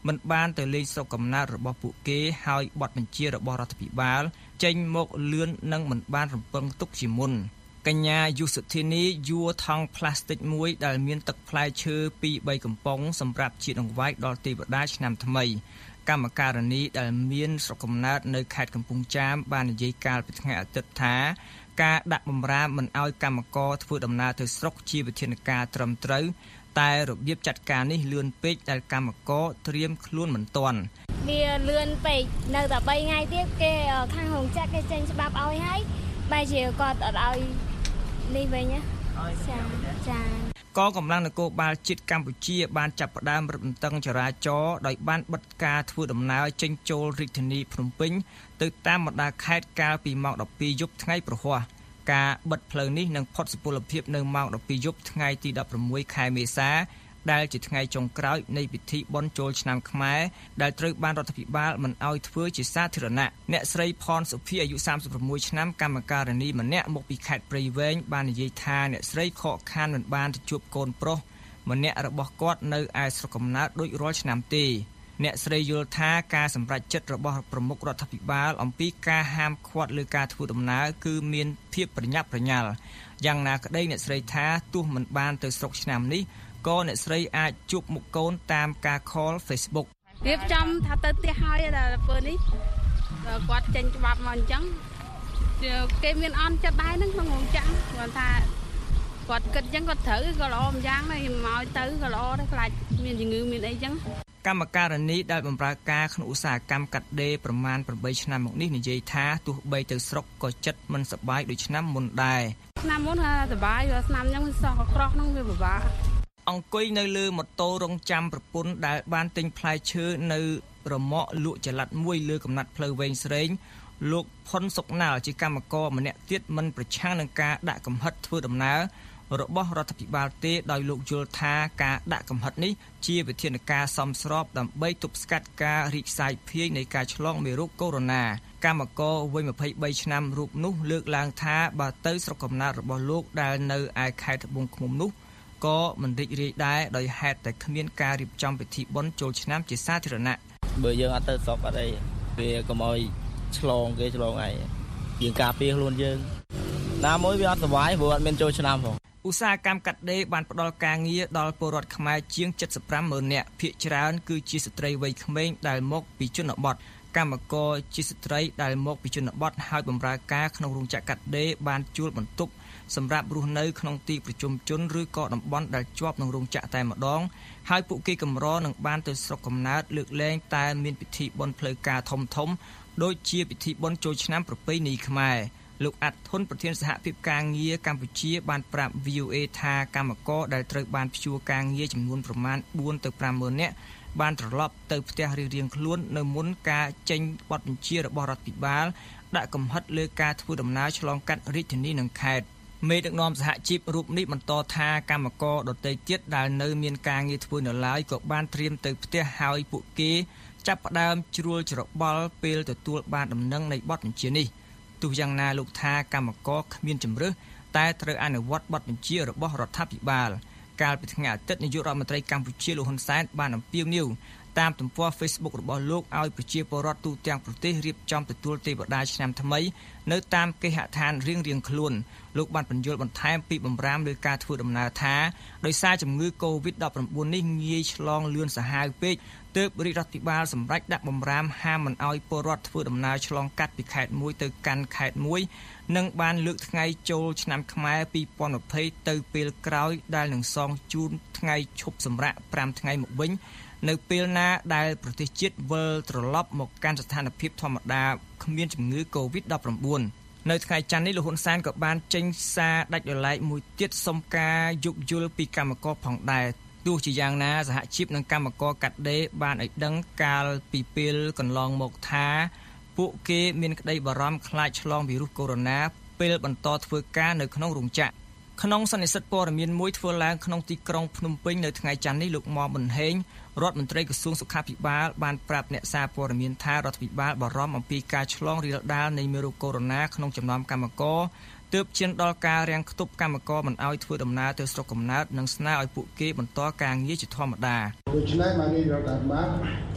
មិនបានទៅលេងស្រុកកំណើតរបស់ពួកគេហើយបទបញ្ជារបស់រដ្ឋាភិបាលចេញមកលឿននិងមិនបានរំពឹងទុកជាមុនកញ្ញាយុសុធានីយួរថង់ផ្លាស្ទិកមួយដែលមានទឹកផ្លែឈើ 2-3 កំប៉ុងសម្រាប់ជាតិអង្វាយដល់ទេវតាឆ្នាំថ្មីកម្មការនីដែលមានស្រុកកំណើតនៅខេត្តកំពង់ចាមបាននិយាយកាលពីថ្ងៃអាទិត្យថាការដាក់បម្រាមមិនឲ្យកម្មករធ្វើដំណើរទៅស្រុកជាវិធានការត្រឹមត្រូវតែរបៀបចាត់ការនេះលឿនពេកដែលកម្មករត្រៀមខ្លួនមិនទាន់វាលឿនពេកនៅតែ3ថ្ងៃទៀតគេខាងរោងចក្រគេចេញច្បាប់ឲ្យហើយបែរជាគាត់អត់ឲ្យនេះវិញណាចាកងកម្លាំងនគរបាលជាតិកម្ពុជាបានចាប់ផ្ដើមរឹតបន្តឹងចរាចរណ៍ដោយបានបិទការធ្វើដំណើរចេញចូលរាជធានីភ្នំពេញទៅតាមបណ្ដាខេត្តកាលពីម៉ោង 12 យប់ថ្ងៃប្រហ័សការបិទផ្លូវនេះនឹងផុតសុពលភាពនៅម៉ោង 12 យប់ថ្ងៃទី 16 ខែមេសាដែលជាថ្ងៃចុងក្រោយនៃពិធីបុណ្យចូលឆ្នាំខ្មែរដែលត្រូវបានរដ្ឋាភិបាលមិនអោយធ្វើជាសាធារណៈអ្នកស្រីផនសុភីអាយុ 36 ឆ្នាំកម្មការិនីម្នាក់មកពីខេត្តព្រៃវែងបាននិយាយថាអ្នកស្រីខកខានមិនបានទៅជួបកូនប្រុសម្នាក់របស់គាត់នៅឯស្រុកកំណើតដូចរាល់ឆ្នាំទេអ្នកស្រីយល់ថាការសម្រេចចិត្តរបស់ប្រមុខរដ្ឋាភិបាលអំពីការហាមឃាត់លើការធ្វើដំណើរគឺមានភាពប្រញាប់ប្រញាល់យ៉ាងណាក្តីអ្នកស្រីថាទោះមិនបានទៅស្រុកឆ្នាំនេះក៏អ្នកស្រីអាចជួបមុខកូនតាមការ call Facebook រៀបចំថាទៅផ្ទះហើយដល់ពេលនេះគាត់ចេញច្បាប់មកអញ្ចឹងគេមានអន់ចិត្តដែរហ្នឹងក្នុងរោងចក្រគាត់ថាគាត់គិតអញ្ចឹងគាត់ត្រូវក៏ល្អម្យ៉ាងដែរមកទៅក៏ល្អដែរខ្លាចមានជំងឺមានអីអញ្ចឹងកម្មការនីដែលបម្រើការក្នុងឧស្សាហកម្មកាត់ដេរប្រមាណ 8 ឆ្នាំមកនេះនិយាយថាទោះបីទៅស្រុកក៏ចិត្តមិនសប្បាយដូចឆ្នាំមុនដែរឆ្នាំមុនថាសប្បាយឆ្នាំអញ្ចឹងវាសោះក្រោះហ្នឹងវាពិបាកអង្គុយនៅលើម៉ូតូរង់ចាំប្រពន្ធដែលបានទិញផ្លែឈើនៅរមាក់លក់ចល័តមួយលើកំណាត់ផ្លូវវែងស្រេងលោកផុនសុកណាល់ជាកម្មករម្នាក់ទៀតមិនប្រឆាំងនឹងការដាក់កំហិតធ្វើដំណើររបស់រដ្ឋាភិបាលទេដោយលោកយល់ថាការដាក់កំហិតនេះជាវិធានការសមស្របដើម្បីទប់ស្កាត់ការរីកសាយភាយនៃការឆ្លងមេរោគកូវីដ -19 កម្មករវ័យ23ឆ្នាំរូបនោះលើកឡើងថាបើទៅស្រុកកំណើតរបស់លោកដែលនៅឯខេត្តត្បូងឃ្មុំនោះក៏មិនរីករាយដែរដោយហេតុតែគ្មានការរៀបចំពិធីបុណ្យចូលឆ្នាំជាសាធារណៈបើយើងអត់ទៅស្រុកអត់អីវាកុំឲ្យឆ្លងគេឆ្លងឯងយើងការពារខ្លួនយើងណាមួយវាអត់សុវ័យព្រោះអត់មានចូលឆ្នាំផងឧស្សាហកម្មកាត់ដេរបានផ្ដល់ការងារដល់ពលរដ្ឋខ្មែរជាង 75,000 នាក់ភាគច្រើនគឺជាស្ត្រីវ័យក្មេងដែលមកពីជនបទកម្មករជាស្ត្រីដែលមកពីជនបទហើយបម្រើការក្នុងរោងចក្រកាត់ដេរបានជួលបន្ទប់សម្រាប់រស់នៅក្នុងទីប្រជុំជនឬក៏តំបន់ដែលជាប់នឹងរោងចក្រតែម្ដងហើយពួកគេកម្រនឹងបានទៅស្រុកកំណើតលើកលែងតែមានពិធីបុណ្យផ្លូវការធំៗដូចជាពិធីបុណ្យចូលឆ្នាំប្រពៃណីខ្មែរលោកអាត់ធុនប្រធានសហភាពការងារកម្ពុជាបានប្រាប់ VOA ថាកម្មករដែលត្រូវបានព្យួរការងារចំនួនប្រមាណ 4 ទៅ 5,000 នាក់បានត្រឡប់ទៅផ្ទះរៀងៗខ្លួននៅមុនការចេញបទបញ្ជារបស់រដ្ឋាភិបាលដាក់កំហិតលើការធ្វើដំណើរឆ្លងកាត់រាជធានីនិងខេត្តមេដឹកនាំសហជីពរូបនេះបន្តថាកម្មករដទៃទៀតដែលនៅមានការងារធ្វើនៅឡើយក៏បានត្រៀមទៅផ្ទះហើយពួកគេចាប់ផ្ដើមជ្រួលច្របល់ពេលទទួលបានដំណឹងនៃបទបញ្ជានេះទោះយ៉ាងណាលោកថាកម្មករគ្មានជំរើសតែត្រូវអនុវត្តបទបញ្ជារបស់រដ្ឋាភិបាលកាលពីថ្ងៃអាទិត្យនាយករដ្ឋមន្ត្រីកម្ពុជាលោកហ៊ុនសែនបានអំពាវនាវតាមទំព័រ Facebook របស់លោកឲ្យប្រជាពលរដ្ឋទូទាំងប្រទេសរៀបចំទទួលទេវតាឆ្នាំថ្មីនៅតាមគេហដ្ឋានរៀងៗខ្លួនលោកបានបញ្យល់បន្ថែមពីបម្រាមលើការធ្វើដំណើរថាដោយសារជំងឺ Covid-19 នេះងាយឆ្លងលឿនសាហាវពេកទើបរាជរដ្ឋាភិបាលសម្រេចដាក់បម្រាមហាមមិនឲ្យពលរដ្ឋធ្វើដំណើរឆ្លងកាត់ពីខេត្តមួយទៅកាន់ខេត្តមួយនិងបានលើកថ្ងៃចូលឆ្នាំខ្មែរ2020ទៅពេលក្រោយដែលនឹងសងជូនថ្ងៃឈប់សម្រាក5ថ្ងៃមកវិញនៅពេលណាដែលប្រទេសជាតិវិលត្រឡប់មកកាន់ស្ថានភាពធម្មតាគ្មានជំងឺ Covid-19 នៅថ្ងៃច័ន្ទនេះលោកហ៊ុនសែនក៏បានចេញសារដាច់ដោយឡែកមួយទៀតសុំការយោគយល់ពីកម្មករផងដែរទោះជាយ៉ាងណាសហជីពនិងកម្មករកាត់ដេរបានឲ្យដឹងកាលពីពេលកន្លងមកថាពួកគេមានក្តីបារម្ភខ្លាចឆ្លងវីរុសកូវីដ -19 ពេលបន្តធ្វើការនៅក្នុងរោងចក្រក្នុងសន្និសីទព័ត៌មានមួយធ្វើឡើងក្នុងទីក្រុងភ្នំពេញនៅថ្ងៃច័ន្ទនេះលោកមុំប៊ុនហេងរដ្ឋមន្ត្រីក្រសួងសុខាភិបាលបានប្រាប់អ្នកសារព័ត៌មានថារដ្ឋាភិបាលបារម្ភអំពីការឆ្លងរាលដាលនៃមេរោគកូវីដ -19 ក្នុងចំណោមកម្មករទើបឈានដល់ការរាំងខ្ទប់កម្មករមិនឲ្យធ្វើដំណើរទៅស្រុកកំណើតនិងស្នើឲ្យពួកគេបន្តការងារជាធម្មតាដូច្នេះមកនេះរដ្ឋាភិបាល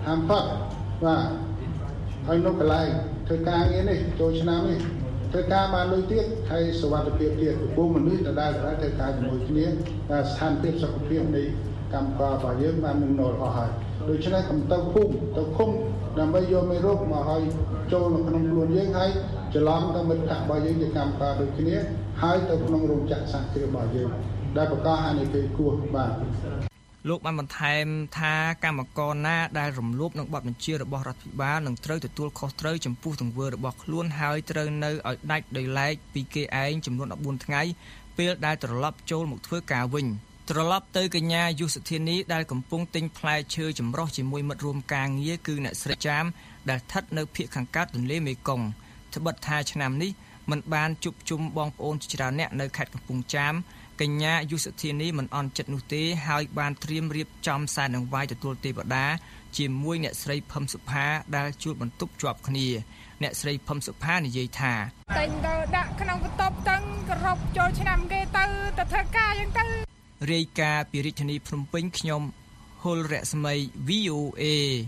ហាមផាត់បាទហើយនៅកន្លែងធ្វើការងារនេះចូលឆ្នាំនេះធ្វើការបានលុយទៀតហើយសុវត្ថិភាពទៀតពុំមនុស្សដដែលធ្វើការជាមួយគ្នាតែស្ថានភាពសុខភាពនៃកម្មកររបស់យើងបាននឹងនល់អស់ហើយដូច្នេះកុំទៅភូមិទៅឃុំដើម្បីយកមេរោគមកឲ្យចូលនៅក្នុងខ្លួនយើងហើយច្រឡំទៅមិត្តភក្តិរបស់យើងជាកម្មករដូចគ្នាហើយទៅក្នុងរោងចក្រសហគ្រាសរបស់យើងដែលបង្កហានិភ័យគួរបាទលោកបានបន្ថែមថាកម្មករណាដែលរំលោភនឹងបទបញ្ជារបស់រដ្ឋាភិបាលនឹងត្រូវទទួលខុសត្រូវចំពោះទង្វើរបស់ខ្លួនហើយត្រូវនៅឲ្យដាច់ដោយឡែកពីគេឯងចំនួន14ថ្ងៃពេលដែលត្រឡប់ចូលមកធ្វើការវិញត្រឡប់ទៅកញ្ញាយុសធានីដែលកំពុងទិញផ្លែឈើចម្រុះជាមួយមិត្តរួមការងារគឺអ្នកស្រីចាមដែលស្ថិតនៅភូមិខាងកើតទន្លេមេគង្គត្បិតថាឆ្នាំនេះមិនបានជួបជុំបងប្អូនជាច្រើនអ្នកនៅខេត្តកំពង់ចាមកញ្ញាយុសធានីមិនអន់ចិត្តនោះទេហើយបានត្រៀមរៀបចំសែននឹងវាយទទួលទេវតាជាមួយអ្នកស្រីផឹមសុផាដែលជួលបន្ទប់ជាប់គ្នាអ្នកស្រីផឹមសុផានិយាយថាតែងទៅដាក់ក្នុងបន្ទប់ទាំងគោរពចូលឆ្នាំគេទៅធ្វើការយ៉ាងទៅរាយការណ៍ពីរាជធានីភ្នំពេញខ្ញុំហុលរស្មី VOA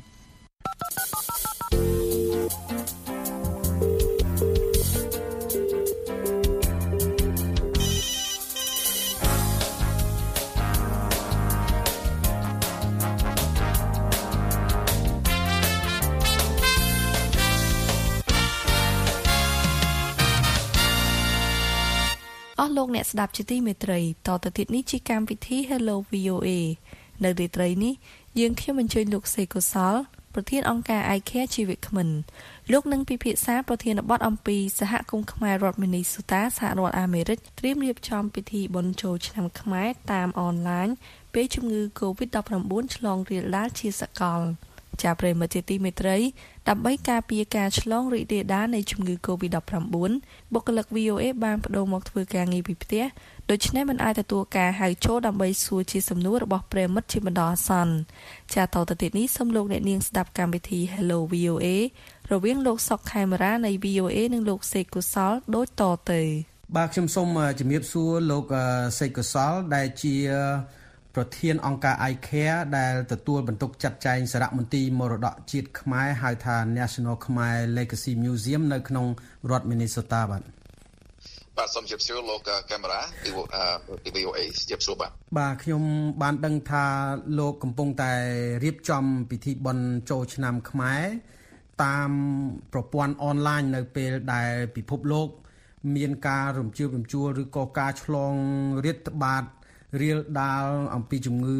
លោកអ្នកស្ដាប់ជាទីមេត្រីតទៅទៀតនេះជាកម្មវិធី Hello VOA នៅរាត្រីនេះយើងខ្ញុំអញ្ជើញលោកសេកុសលប្រធានអង្គការ iCare ជីវៈក្មិនលោកនឹងពិភាក្សាប្រធានបទអំពីសហគមន៍ខ្មែររដ្ឋមីនីសូតាសហរដ្ឋអាមេរិកត្រៀមរៀបចំពិធីបុណ្យចូលឆ្នាំខ្មែរតាមអនឡាញពេលជំងឺ COVID-19 ឆ្លងរាលដាលជាសកលជាប្រិមត្តជាទីមេត្រីដើម្បីការពារការឆ្លងរីករាលដាលនៃជំងឺ COVID-19 បុគ្គលិក VOA បានបដូរមកធ្វើការងារពីផ្ទះដូច្នេះមិនអាចទទួលការហៅចូលដើម្បីសួរជាសំណួររបស់ប្រិមត្តជាបណ្ដោះអាសន្នចាតទៅទៀតនេះសូមលោកអ្នកនាងស្ដាប់កម្មវិធី Hello VOA រវាងលោកសុកខេមរានៃ VOA និងលោកសេកកុសលដូចតទៅបាទខ្ញុំសូមជំរាបសួរលោកសេកកុសលដែលជាប្រធានអង្គការ iCare ដែលទទួលបន្ទុកចាត់ចែងសារមន្ទីរមរតកជាតិខ្មែរហៅថា National Khmer Legacy Museum នៅក្នុងរដ្ឋ Minnesota បាទសូមជម្រាបសួរលោកកាមេរ៉ាពី VOA ជម្រាបសួរបាទខ្ញុំបានដឹងថាលោកកំពុងតែរៀបចំពិធីបុណ្យចូលឆ្នាំខ្មែរតាមប្រព័ន្ធអនឡាញនៅពេលដែលពិភពលោកមានការរំជើបរំជួលឬក៏ការឆ្លងរាតត្បាតរៀលដាលអំពីជំងឺ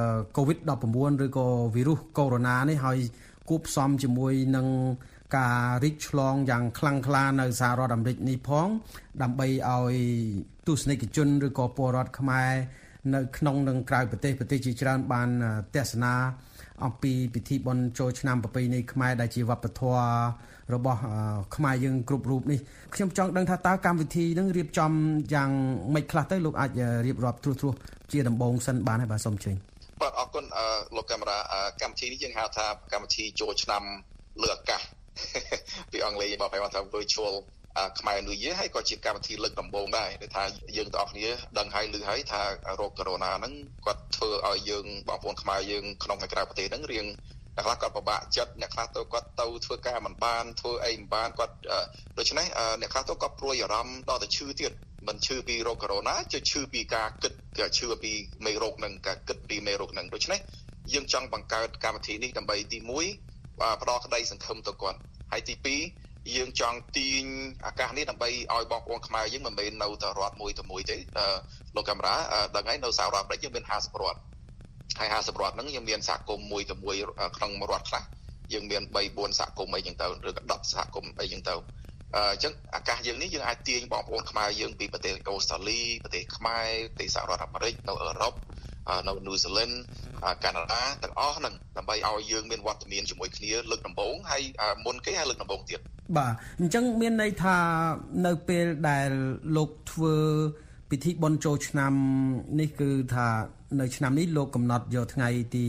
COVID-19 ឬក៏វីរុសកូវីដ -19 នេះហើយគួបផ្សំជាមួយនឹងការរីកឆ្លងយ៉ាងខ្លាំងក្លានៅសហរដ្ឋអាមេរិកនេះផងដើម្បីឲ្យទស្សនិកជនឬក៏ពលរដ្ឋខ្មែរនៅក្នុងនិងក្រៅប្រទេសជាច្រើនបានទស្សនាអំពីពិធីបុណ្យចូលឆ្នាំប្រពៃណីខ្មែរដែលជាវប្បធម៌របស់ខ្មែរយើងគ្រប់រូបនេះខ្ញុំចង់ដឹងថាតើកម្មវិធីនឹងរៀបចំយ៉ាងម៉េចខ្លះទៅលោកអាចរៀបរាប់ត្រួសជាដំបូងសិនបានហើយបាទសូមអញ្ជើញបាទអរគុណលោកកាមេរ៉ាកម្មវិធីនេះយើងហៅថាកម្មវិធីចូលឆ្នាំលើអាកាសពីអង់គ្លេសបើប្រែថា virtual ខ្មែរ New Year ហើយក៏ជាកម្មវិធីលើកដំបូងដែរដែលថាយើងទាំងអស់គ្នាដឹងហើយឮហើយថាโรគកូវីដ -19 ហ្នឹងគាត់ធ្វើឲ្យយើងបងប្អូនខ្មែរយើងក្នុងហើយក្រៅប្រទេសហ្នឹងរៀងអ្នកខ្លះគាត់ពិបាកចិត្តអ្នកខ្លះទៅគាត់ទៅធ្វើការមិនបានធ្វើអីមិនបានគាត់ដូច្នេះអ្នកខ្លះទៅគាត់ព្រួយអារម្មណ៍ដល់តែឈឺទៀតមិនឈឺពីโรគកូវីដ -19 ជឿពីការគិតឈឺពីមេរោគហ្នឹងការគិតពីមេរោគហ្នឹងដូច្នេះយើងចង់បង្កើតកម្មវិធីនេះដើម្បីទី1ផ្ដល់ក្តីសង្ឃឹមទៅគាត់ហើយទី2យើងចង់ទាញឱកាសនេះដើម្បីឲ្យបងប្អូនខ្មែរយើងមិនមែននៅតែរដ្ឋមួយទៅមួយទេលោកកាមេរ៉ាដឹងហើយនៅសហរដ្ឋអាមេរិកយើងមាន50រដ្ឋហើយ50រដ្ឋហ្នឹងយើងមានសហគមន៍មួយទៅមួយក្នុងរដ្ឋខ្លះយើងមាន 3-4 សហគមន៍អីចឹងទៅឬក៏10សហគមន៍អីចឹងទៅអញ្ចឹងឱកាសយើងនេះយើងអាចទាញបងប្អូនខ្មែរយើងពីប្រទេសអូស្ត្រាលីប្រទេសខ្មែរប្រទេសសហរដ្ឋអាមេរិកនៅអឺរ៉ុបនៅនូវហ្សេឡង់កាណាដាទាំងអស់ហ្នឹងដើម្បីឲ្យយើងមានវត្តមានជាមួយគ្នាលើកដំបូងហើយមុនគេហើយលើកដំបូងទៀតបាទអញ្ចឹងមានន័យថានៅពេលដែលលោកធ្វើពិធីបុណ្យចូលឆ្នាំនេះគឺថានៅឆ្នាំនេះលោកកំណត់យកថ្ងៃទី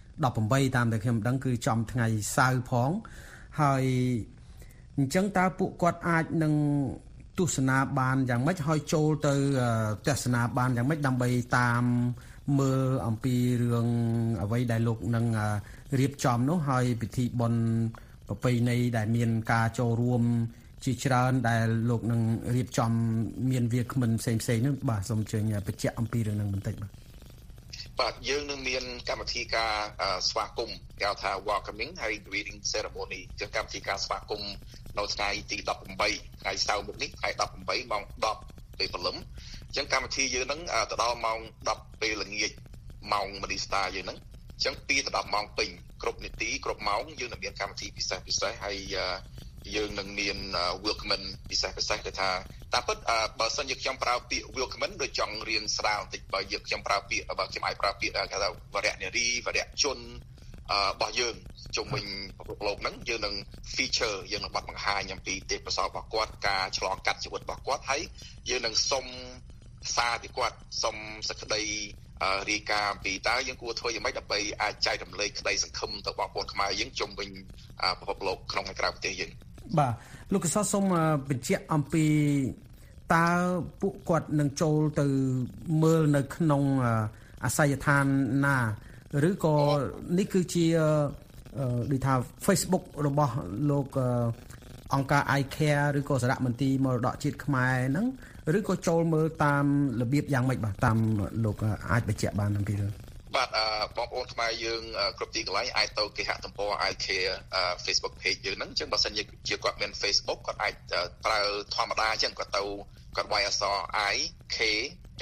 18តាមដែលខ្ញុំដឹងគឺចំថ្ងៃសៅរ៍ផងហើយអញ្ចឹងតើពួកគាត់អាចនឹងទស្សនាបានយ៉ាងម៉េចហើយចូលទៅទស្សនាបានយ៉ាងម៉េចដើម្បីតាមមើលអំពីរឿងអ្វីដែលលោកនឹងរៀបចំនោះហើយពិធីបុណ្យប្រពៃណីដែលមានការចូលរួមជាច្រើនដែលលោកនឹងរៀបចំមានវាគ្មិនផ្សេងៗនោះបាទសូមអញ្ជើញបញ្ជាក់អំពីរឿងហ្នឹងបន្តិចបាទយើងនឹងមានកម្មវិធីការស្វាគមន៍គេហៅថា welcoming ហើយ greeting ceremony ជាកម្មវិធីការស្វាគមន៍នៅថ្ងៃទី18ថ្ងៃសៅរ៍មុខនេះថ្ងៃ18ម៉ោង10ពេលព្រលឹមអញ្ចឹងកម្មវិធីយើងហ្នឹងទៅដល់ម៉ោង10ពេលល្ងាចម៉ោងមនីស្តាយើងហ្នឹងអញ្ចឹង2ទៅ10ម៉ោងពេញគ្រប់នាទីគ្រប់ម៉ោងយើងនឹងមានកម្មវិធីពិសេសហើយយើងនឹងមាន welcome ពិសេសដែលថាតាមពិតបើសិនជាខ្ញុំប្រើពាក្យ welcome ដូចចង់រៀនស្រាលបន្តិចបើយើងខ្ញុំប្រើពាក្យបើខ្ញុំអាចប្រើពាក្យគេថាវរៈនារីវរៈជនរបស់យើងជុំវិញពិភពលោកហ្នឹងយើងនឹង feature យើងនឹងបត់បង្ហាញអំពីទេពកោសល្យរបស់គាត់ការឆ្លងកាត់ជីវិតរបស់គាត់ហើយយើងនឹងសុំសារពីគាត់សុំសេចក្តីរាយការណ៍ពីតើយើងគួរធ្វើយ៉ាងម៉េចដើម្បីអាចចែករំលែកក្តីសង្ឃឹមទៅបងប្អូនខ្មែរយើងជុំវិញពិភពលោកក្នុងនិងក្រៅប្រទេសយើងបាទលោកកសសូមបញ្ជាក់អំពីតើពួកគាត់នឹងចូលទៅមើលនៅក្នុងអាសយដ្ឋានណាឬក៏នេះគឺជាដូចថា Facebook របស់លោកអង្គការ iCare ឬក៏សារមន្ទីរមរតកជាតិខ្មែរហ្នឹងឬក៏ចូលមើលតាមរបៀបយ៉ាងម៉េចបាទតាមលោកអាចបញ្ជាក់បានអំពីរឿងបាទបងប្អូនខ្មែរយើងគ្រប់ទីកន្លែងអាចទៅគេហទំព័រ iCare Facebook page យើងហ្នឹងអញ្ចឹងបើសិនជាគាត់មាន Facebook គាត់អាចប្រើធម្មតាអញ្ចឹងគាត់វាយអក្សរ I K A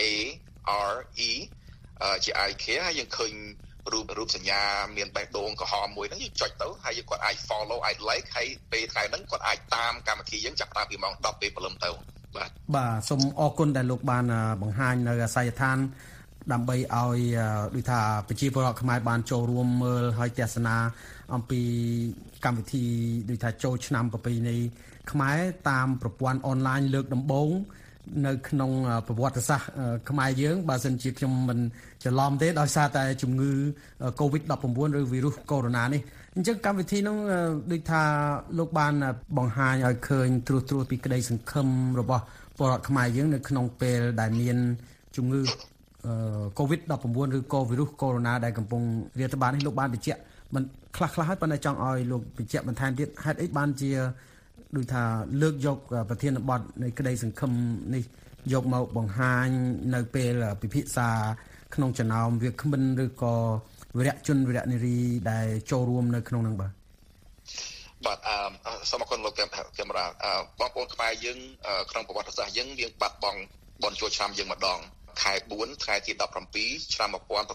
R E ជា iCare ហើយយើងឃើញរូបសញ្ញាមានបេះដូងក្រហមមួយហ្នឹងយើងចុចទៅហើយគាត់អាច follow អាច like ហើយពេលថ្ងៃហ្នឹងគាត់អាចតាមកម្មវិធីយើងចាប់តាំងពីម៉ោង10ពេលព្រលឹមទៅបាទសូមអរគុណដែលលោកបានបង្ហាញនៅអាសយដ្ឋានដើម្បីឲ្យដូចថាប្រជាពលរដ្ឋខ្មែរបានចូលរួមមើលហើយទស្សនាអំពីកម្មវិធីដូចថាចូលឆ្នាំប្រពៃណីខ្មែរតាមប្រព័ន្ធអនឡាញលើកដំបូងនៅក្នុងប្រវត្តិសាស្ត្រខ្មែរយើងបើសិនជាខ្ញុំមិនច្រឡំទេដោយសារតែជំងឺ COVID-19 ឬវីរុសកូវីដ -19 នេះអញ្ចឹងកម្មវិធីនោះដូចថាលោកបានបង្ហាញឲ្យឃើញត្រួសពីក្តីសង្ឃឹមរបស់ពលរដ្ឋខ្មែរយើងនៅក្នុងពេលដែលមានជំងឺCOVID-19 ឬក៏វីរុសកូវីដ -19 ដែលកំពុងរាតត្បាតនេះលោកបានបញ្ជាក់មិនខ្លះហើយប៉ុន្តែចង់ឲ្យលោកបញ្ជាក់បន្ថែមទៀតហេតុអីបានជាដូចថាលើកយកប្រធានបទនៃក្តីសង្ឃឹមនេះយកមកបង្ហាញនៅពេលពិភាក្សាក្នុងចំណោមវាគ្មិនឬក៏វរៈជនវរៈនារីដែលចូលរួមនៅក្នុងនឹងបាទសូមអរគុណលោកកាមេរ៉ាបងប្អូនខ្មែរយើងក្នុងប្រវត្តិសាស្ត្រយើងមានបាត់បង់បុណ្យចូលឆ្នាំយើងម្ដងខែ4ថ្ងៃទី17ឆ្នាំ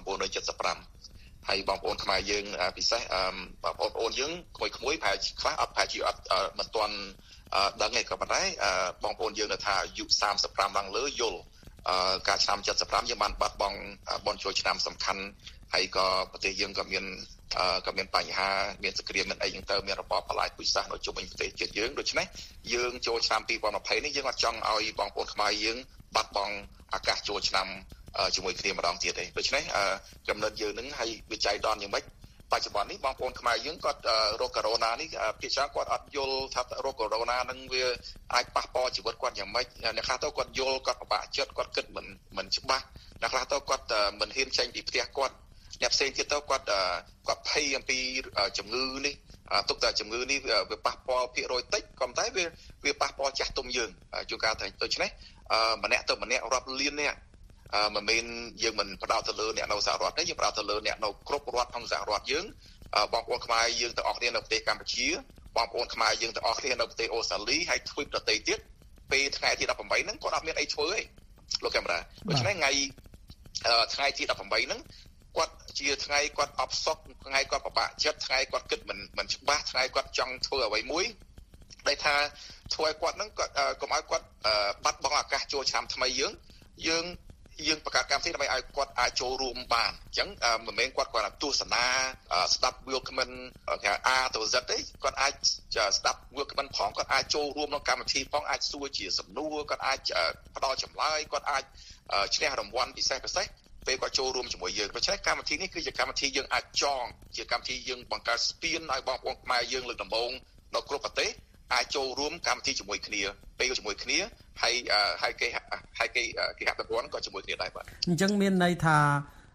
1975ហើយបងប្អូនខ្មែរយើងពិសេសបងប្អូនយើងក្មួយប្រហែលខ្លះអត់មិនទាន់ដឹងទេក៏ប៉ុន្តែបងប្អូនយើងនៅថាអាយុ35ឡើងលើយល់ការឆ្នាំ75យើងបានបាត់បង់បុណ្យចូលឆ្នាំសំខាន់ហើយក៏ប្រទេសយើងក៏មានបញ្ហាមានសង្គ្រាមមានអីចឹងទៅមានរបបបលាយពូជសាសន៍នៅជុំវិញប្រទេសជាតិយើងដូច្នេះយើងចូលឆ្នាំ2020នេះយើងអត់ចង់ឲ្យបងប្អូនខ្មែរយើងបាត់បង់ឱកាសចូលឆ្នាំជាមួយគ្នាម្ដងទៀតទេដូច្នេះកំណត់យើងនឹងឲ្យវិច័យដនយ៉ាងម៉េចបច្ចុប្បន្ននេះបងប្អូនខ្មែរយើងគាត់រោគកូវីដ -19 នេះភាគច្រើនគាត់អត់យល់ថារោគកូវីដ -19 នឹងវាអាចប៉ះពាល់ជីវិតគាត់យ៉ាងម៉េចអ្នកខ្លះទៅគាត់យល់គាត់ពិបាកចិត្តគាត់គិតមិនច្បាស់អ្នកខ្លះទៅគាត់មិនហ៊ានចេញពីផ្ទះគាត់អ្នកផ្សេងទៀតទៅគាត់ភ័យអំពីជំងឺនេះទុកតែជំងឺនេះវាប៉ះពាល់ភាគរយតិចក៏តែវាប៉ះពាល់ចាស់ទុំយើងជួនកាលតែដូច្នេះម្នាក់ទៅម្នាក់រាប់លានអ្នកមិនមែនយើងមិនផ្ដោតទៅលើអ្នកនៅសហរដ្ឋទេយើងផ្ដោតទៅលើអ្នកនៅគ្រប់រដ្ឋក្នុងសហរដ្ឋយើងបងប្អូនខ្មែរយើងទាំងអស់គ្នានៅប្រទេសកម្ពុជាបងប្អូនខ្មែរយើងទាំងអស់គ្នានៅប្រទេសអូស្ត្រាលីហើយទ្វីបដទៃទៀតពេលថ្ងៃទី18ហ្នឹងគាត់អត់មានអីធ្វើទេលោកកាមេរ៉ាដូច្នេះថ្ងៃទី18ហ្នឹងគាត់ជាថ្ងៃគាត់អបសុកថ្ងៃគាត់ពិបាកចិត្តថ្ងៃគាត់គិតមិនច្បាស់ថ្ងៃគាត់ចង់ធ្វើអ្វីមួយដែលថាធ្វើឲ្យគាត់ហ្នឹងគាត់កុំឲ្យគាត់បាត់បង់ឱកាសចូលឆ្នាំថ្មីយើងបង្កើតកម្មវិធីដើម្បីឲ្យគាត់អាចចូលរួមបានអញ្ចឹងមិនមែនគាត់គាត់ទស្សនាស្ដាប់ Welcome គេ A ទៅ Z ទេគាត់អាចស្ដាប់ Welcome ផងគាត់អាចចូលរួមក្នុងកម្មវិធីផងអាចសួរជាសំណួរគាត់អាចផ្ដល់ចម្លើយគាត់អាចឈ្នះរង្វាន់ពិសេសពេលគាត់ចូលរួមជាមួយយើងដូច្នេះកម្មវិធីនេះគឺជាកម្មវិធីយើងអាចចងជាកម្មវិធីយើងបង្កើតស្ពានឲ្យបងប្អូនខ្មែរយើងលើកដំបូងនៅគ្រប់ប្រទេសអាចចូលរួមកម្មវិធីជាមួយគ្នាពេលជាមួយគ្នាហើយគេហៅប្រព័ន្ធក៏ជាមួយគ្នាដែរបាទអញ្ចឹងមានន័យថា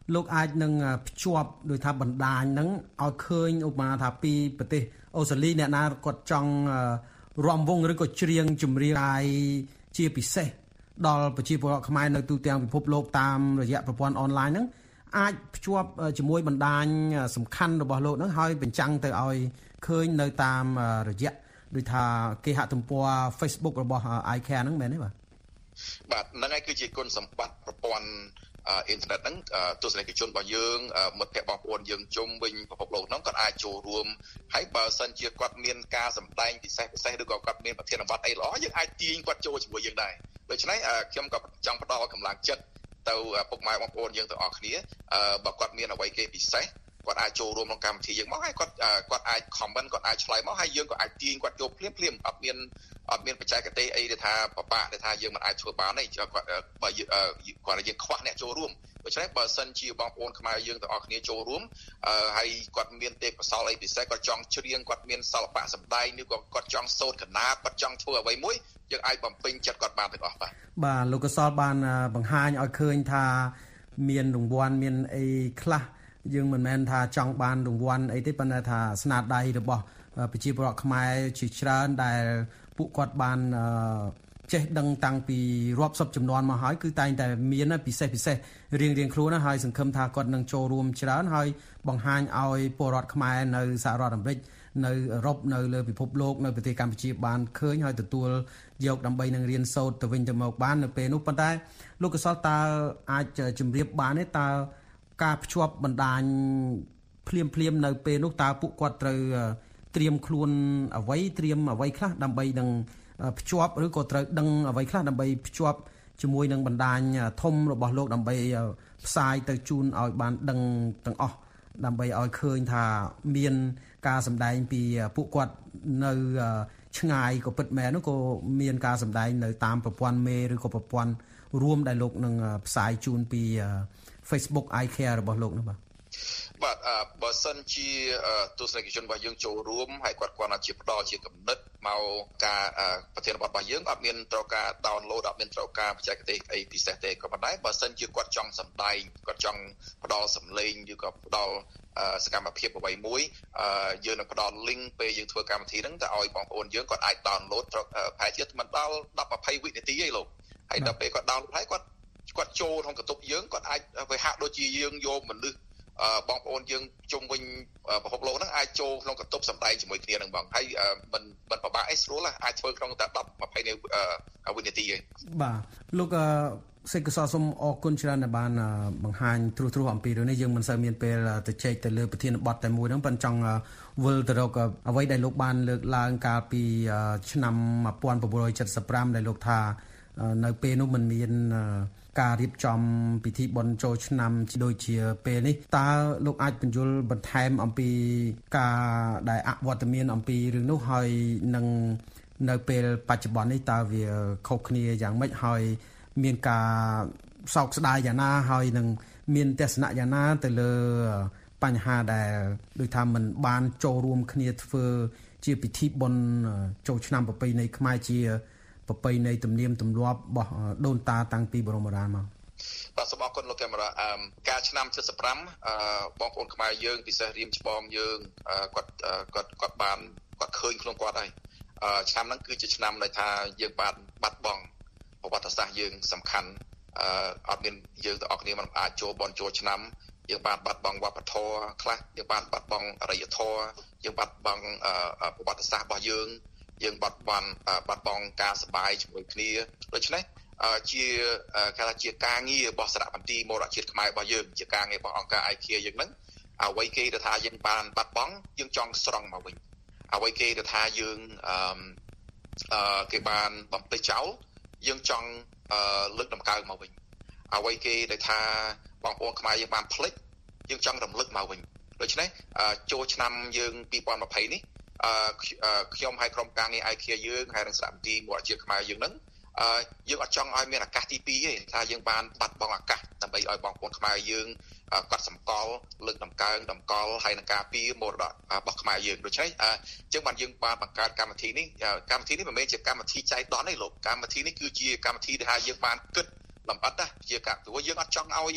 លោកអាចនឹងភ្ជាប់ដោយថាបណ្ដាញហ្នឹងឲ្យឃើញឧបមាថាពីប្រទេសអូស្ត្រាលីអ្នកណាគាត់ចង់រាំវង់ឬក៏ច្រៀងចម្រៀងអាយជាពិសេសដល់ប្រជាពលរដ្ឋខ្មែរនៅទូទាំងពិភពលោកតាមរយៈប្រព័ន្ធអនឡាញហ្នឹងអាចភ្ជាប់ជាមួយបណ្ដាញសំខាន់របស់លោកហ្នឹងហើយបញ្ចាំងទៅឲ្យឃើញនៅតាមរយៈដូចថាគេហទំព័រ Facebook របស់ iCare ហ្នឹងមែនទេបាទហ្នឹងហើយគឺជាគុណសម្បត្តិប្រព័ន្ធអ៊ីនធឺណិតហ្នឹងទស្សនិកជនរបស់យើងមិត្តភ័ក្តិបងប្អូនយើងជុំវិញពិភពលោកហ្នឹងគាត់អាចចូលរួមហើយបើសិនជាគាត់មានការសម្ដែងពិសេសឬក៏គាត់មានប្រធានបទអីល្អយើងអាចទាញគាត់ចូលជាមួយយើងដែរដូច្នេះខ្ញុំក៏ចង់ផ្ដល់កម្លាំងចិត្តទៅពុកម៉ែបងប្អូនយើងទាំងអស់គ្នាបើគាត់មានអ្វីគេពិសេសគាត់អាចចូលរួមក្នុងកម្មវិធីយើងមកហើយគាត់អាច comment គាត់អាចឆ្លើយមកហើយយើងក៏អាចទាញគាត់យកភ្លាមអត់មានបច្ចេកទេសអីដែលថាពិបាកដែលថាយើងមិនអាចធ្វើបានទេគាត់បើគាត់យើងខ្វះអ្នកចូលរួមដូច្នេះបើសិនជាបងប្អូនខ្មែរយើងទាំងអស់គ្នាចូលរួមហើយគាត់មានទេពកោសល្យអីពិសេសគាត់ចង់ច្រៀងគាត់មានសិល្បៈសម្ដែងឬក៏គាត់ចង់សូត្រកណាតគាត់ចង់ធ្វើអ្វីមួយយើងអាចបំពេញចិត្តគាត់បានទាំងអស់បាទលោកកសលបានបង្ហាញឲ្យឃើញថាមានរង្វាន់មានអីខ្លះយើងមិនមែនថាចង់បានរង្វាន់អីទេប៉ុន្តែថាស្នាដៃរបស់ប្រជាពលរដ្ឋខ្មែរជាច្រើនដែលពួកគាត់បានចេះដឹងតាំងពីរាប់សិបចំនួនមកហើយគឺតែងតែមានពិសេសរៀងខ្លួនណាហើយសង្ឃឹមថាគាត់នឹងចូលរួមច្រើនហើយបង្ហាញឲ្យពលរដ្ឋខ្មែរនៅសហរដ្ឋអាមេរិកនៅអឺរ៉ុបនៅលើពិភពលោកនៅប្រទេសកម្ពុជាបានឃើញហើយទទួលយកដើម្បីនឹងរៀនសូត្រទៅវិញទៅមកបាននៅពេលនោះប៉ុន្តែលោកកសលតើអាចជម្រាបបានទេតើការភ្ជាប់បណ្ដាញភ្លាមនៅពេលនោះតើពួកគាត់ត្រូវត្រៀមខ្លួនអ្វីខ្លះដើម្បីនឹងភ្ជាប់ឬក៏ត្រូវដឹងអ្វីខ្លះដើម្បីភ្ជាប់ជាមួយនឹងបណ្ដាញធំរបស់លោកដើម្បីផ្សាយទៅជូនឲ្យបានដឹងទាំងអស់ដើម្បីឲ្យឃើញថាមានការសម្ដែងពីពួកគាត់នៅឆ្ងាយក៏ពិតមែននោះក៏មានការសម្ដែងនៅតាមប្រព័ន្ធមេឬក៏ប្រព័ន្ធរួមដែលលោកនឹងផ្សាយជូនពី Facebook iCare របស់លោកនោះបាទបើសិនជាទស្សនិកជនរបស់យើងចូលរួមហើយគាត់ជាផ្ដល់ជាគំនិតមកការប្រធានបទរបស់យើងអត់មានត្រូវការ download អត់មានត្រូវការបច្ចេកទេសអីពិសេសទេក៏ប៉ុន្តែបើសិនជាគាត់ចង់សម្ដែងគាត់ចង់ផ្ដល់សម្លេងឬក៏ផ្ដល់សកម្មភាពអ្វីមួយយើងនឹងផ្ដល់ link ពេលយើងធ្វើកម្មវិធីហ្នឹងទៅឲ្យបងប្អូនយើងគាត់អាច download ប្រហែលជាមិនដល់ 10-20 វិនាទីទេលោកហើយដល់ពេលគាត់ download ហើយគាត់ចូលក្នុងកន្ទប់យើងគាត់អាចវាហាក់ដូចជាយើងយកមនុស្សបងប្អូនយើងជុំវិញពិភពលោកហ្នឹងអាចចូលក្នុងកន្ទប់សម្ដែងជាមួយគ្នានឹងបងហើយមិនពិបាកអីស្រួលអាចធ្វើក្នុងតែ 10-20 វិនាទីឯងបាទលោកសេចក្ដីសូមអរគុណច្រើនដែលបានបង្ហាញទ្រុសអំពីរឿងនេះយើងមិនសូវមានពេលទៅជែកទៅលើប្រធានបទតែមួយហ្នឹងប៉ុន្តែចង់វិលទៅរកអ្វីដែលលោកបានលើកឡើងកាលពីឆ្នាំ1975ដែលលោកថានៅពេលនោះមិនមានការរៀបចំពិធីបុណ្យចូលឆ្នាំដូចជាពេលនេះតើលោកអាចបញ្យល់បន្ថែមអំពីការដែលអវត្តមានអំពីរឿងនោះហើយនឹងនៅពេលបច្ចុប្បន្ននេះតើវាខុសគ្នាយ៉ាងម៉េចហើយមានការសោកស្ដាយយ៉ាងណាហើយនឹងមានទស្សនៈយ៉ាងណាទៅលើបញ្ហាដែលដូចថាមិនបានចូលរួមគ្នាធ្វើជាពិធីបុណ្យចូលឆ្នាំប្រពៃណីខ្មែរជាប្រពៃណីទំនៀមទម្លាប់របស់ដូនតាតាំងពីបរមបុរាណមកបាទសូមអរគុណលោកកាមេរ៉ាការឆ្នាំ75បងប្អូនខ្មែរយើងពិសេសរៀមច្បងយើងគាត់បានគាត់ឃើញខ្លួនគាត់ហើយឆ្នាំហ្នឹងគឺជាឆ្នាំដែលថាយើងបានបាត់បង់ប្រវត្តិសាស្ត្រយើងសំខាន់អត់មានយើងទាំងអស់គ្នាមិនអាចចូលបន់ចូលឆ្នាំយើងបានបាត់បង់វប្បធម៌ខ្លះយើងបានបាត់បង់អរិយធម៌យើងបាត់បង់ប្រវត្តិសាស្ត្ររបស់យើងបាត់បង់ការសប្បាយជាមួយគ្នាដូច្នេះជាការងាររបស់សារមន្ទីរមរតកជាតិខ្មែររបស់យើងជាការងាររបស់អង្គការ iCare យើងហ្នឹងអ្វីគេដែលថាយើងបានបាត់បង់យើងចង់ស្រង់មកវិញអ្វីគេដែលថាយើងគេបានបំភ្លេចចោលយើងចង់លើកតម្កើងមកវិញអ្វីគេដែលថាបងប្អូនខ្មែរយើងបានភ្លេចយើងចង់រំលឹកមកវិញដូច្នេះចូលឆ្នាំយើង2020នេះខ្ញុំហើយក្រុមការងារ iCare យើងហើយនឹងសារមន្ទីរមរតកជាតិខ្មែរយើងហ្នឹងយើងអត់ចង់ឲ្យមានឱកាសទី2ទេថាយើងបានបាត់បង់ឱកាសដើម្បីឲ្យបងប្អូនខ្មែរយើងកត់សម្គាល់លើកតម្កើងតម្កល់ហើយនឹងការពារមរតករបស់ខ្មែរយើងដូច្នេះអញ្ចឹងបានយើងបានបង្កើតកម្មវិធីនេះមិនមែនជាកម្មវិធីចៃដន្យទេលោកកម្មវិធីនេះគឺជាកម្មវិធីដែលយើងបានគិតលម្អិតណាជាការព្រោះយើងអត់ចង់ឲ្យ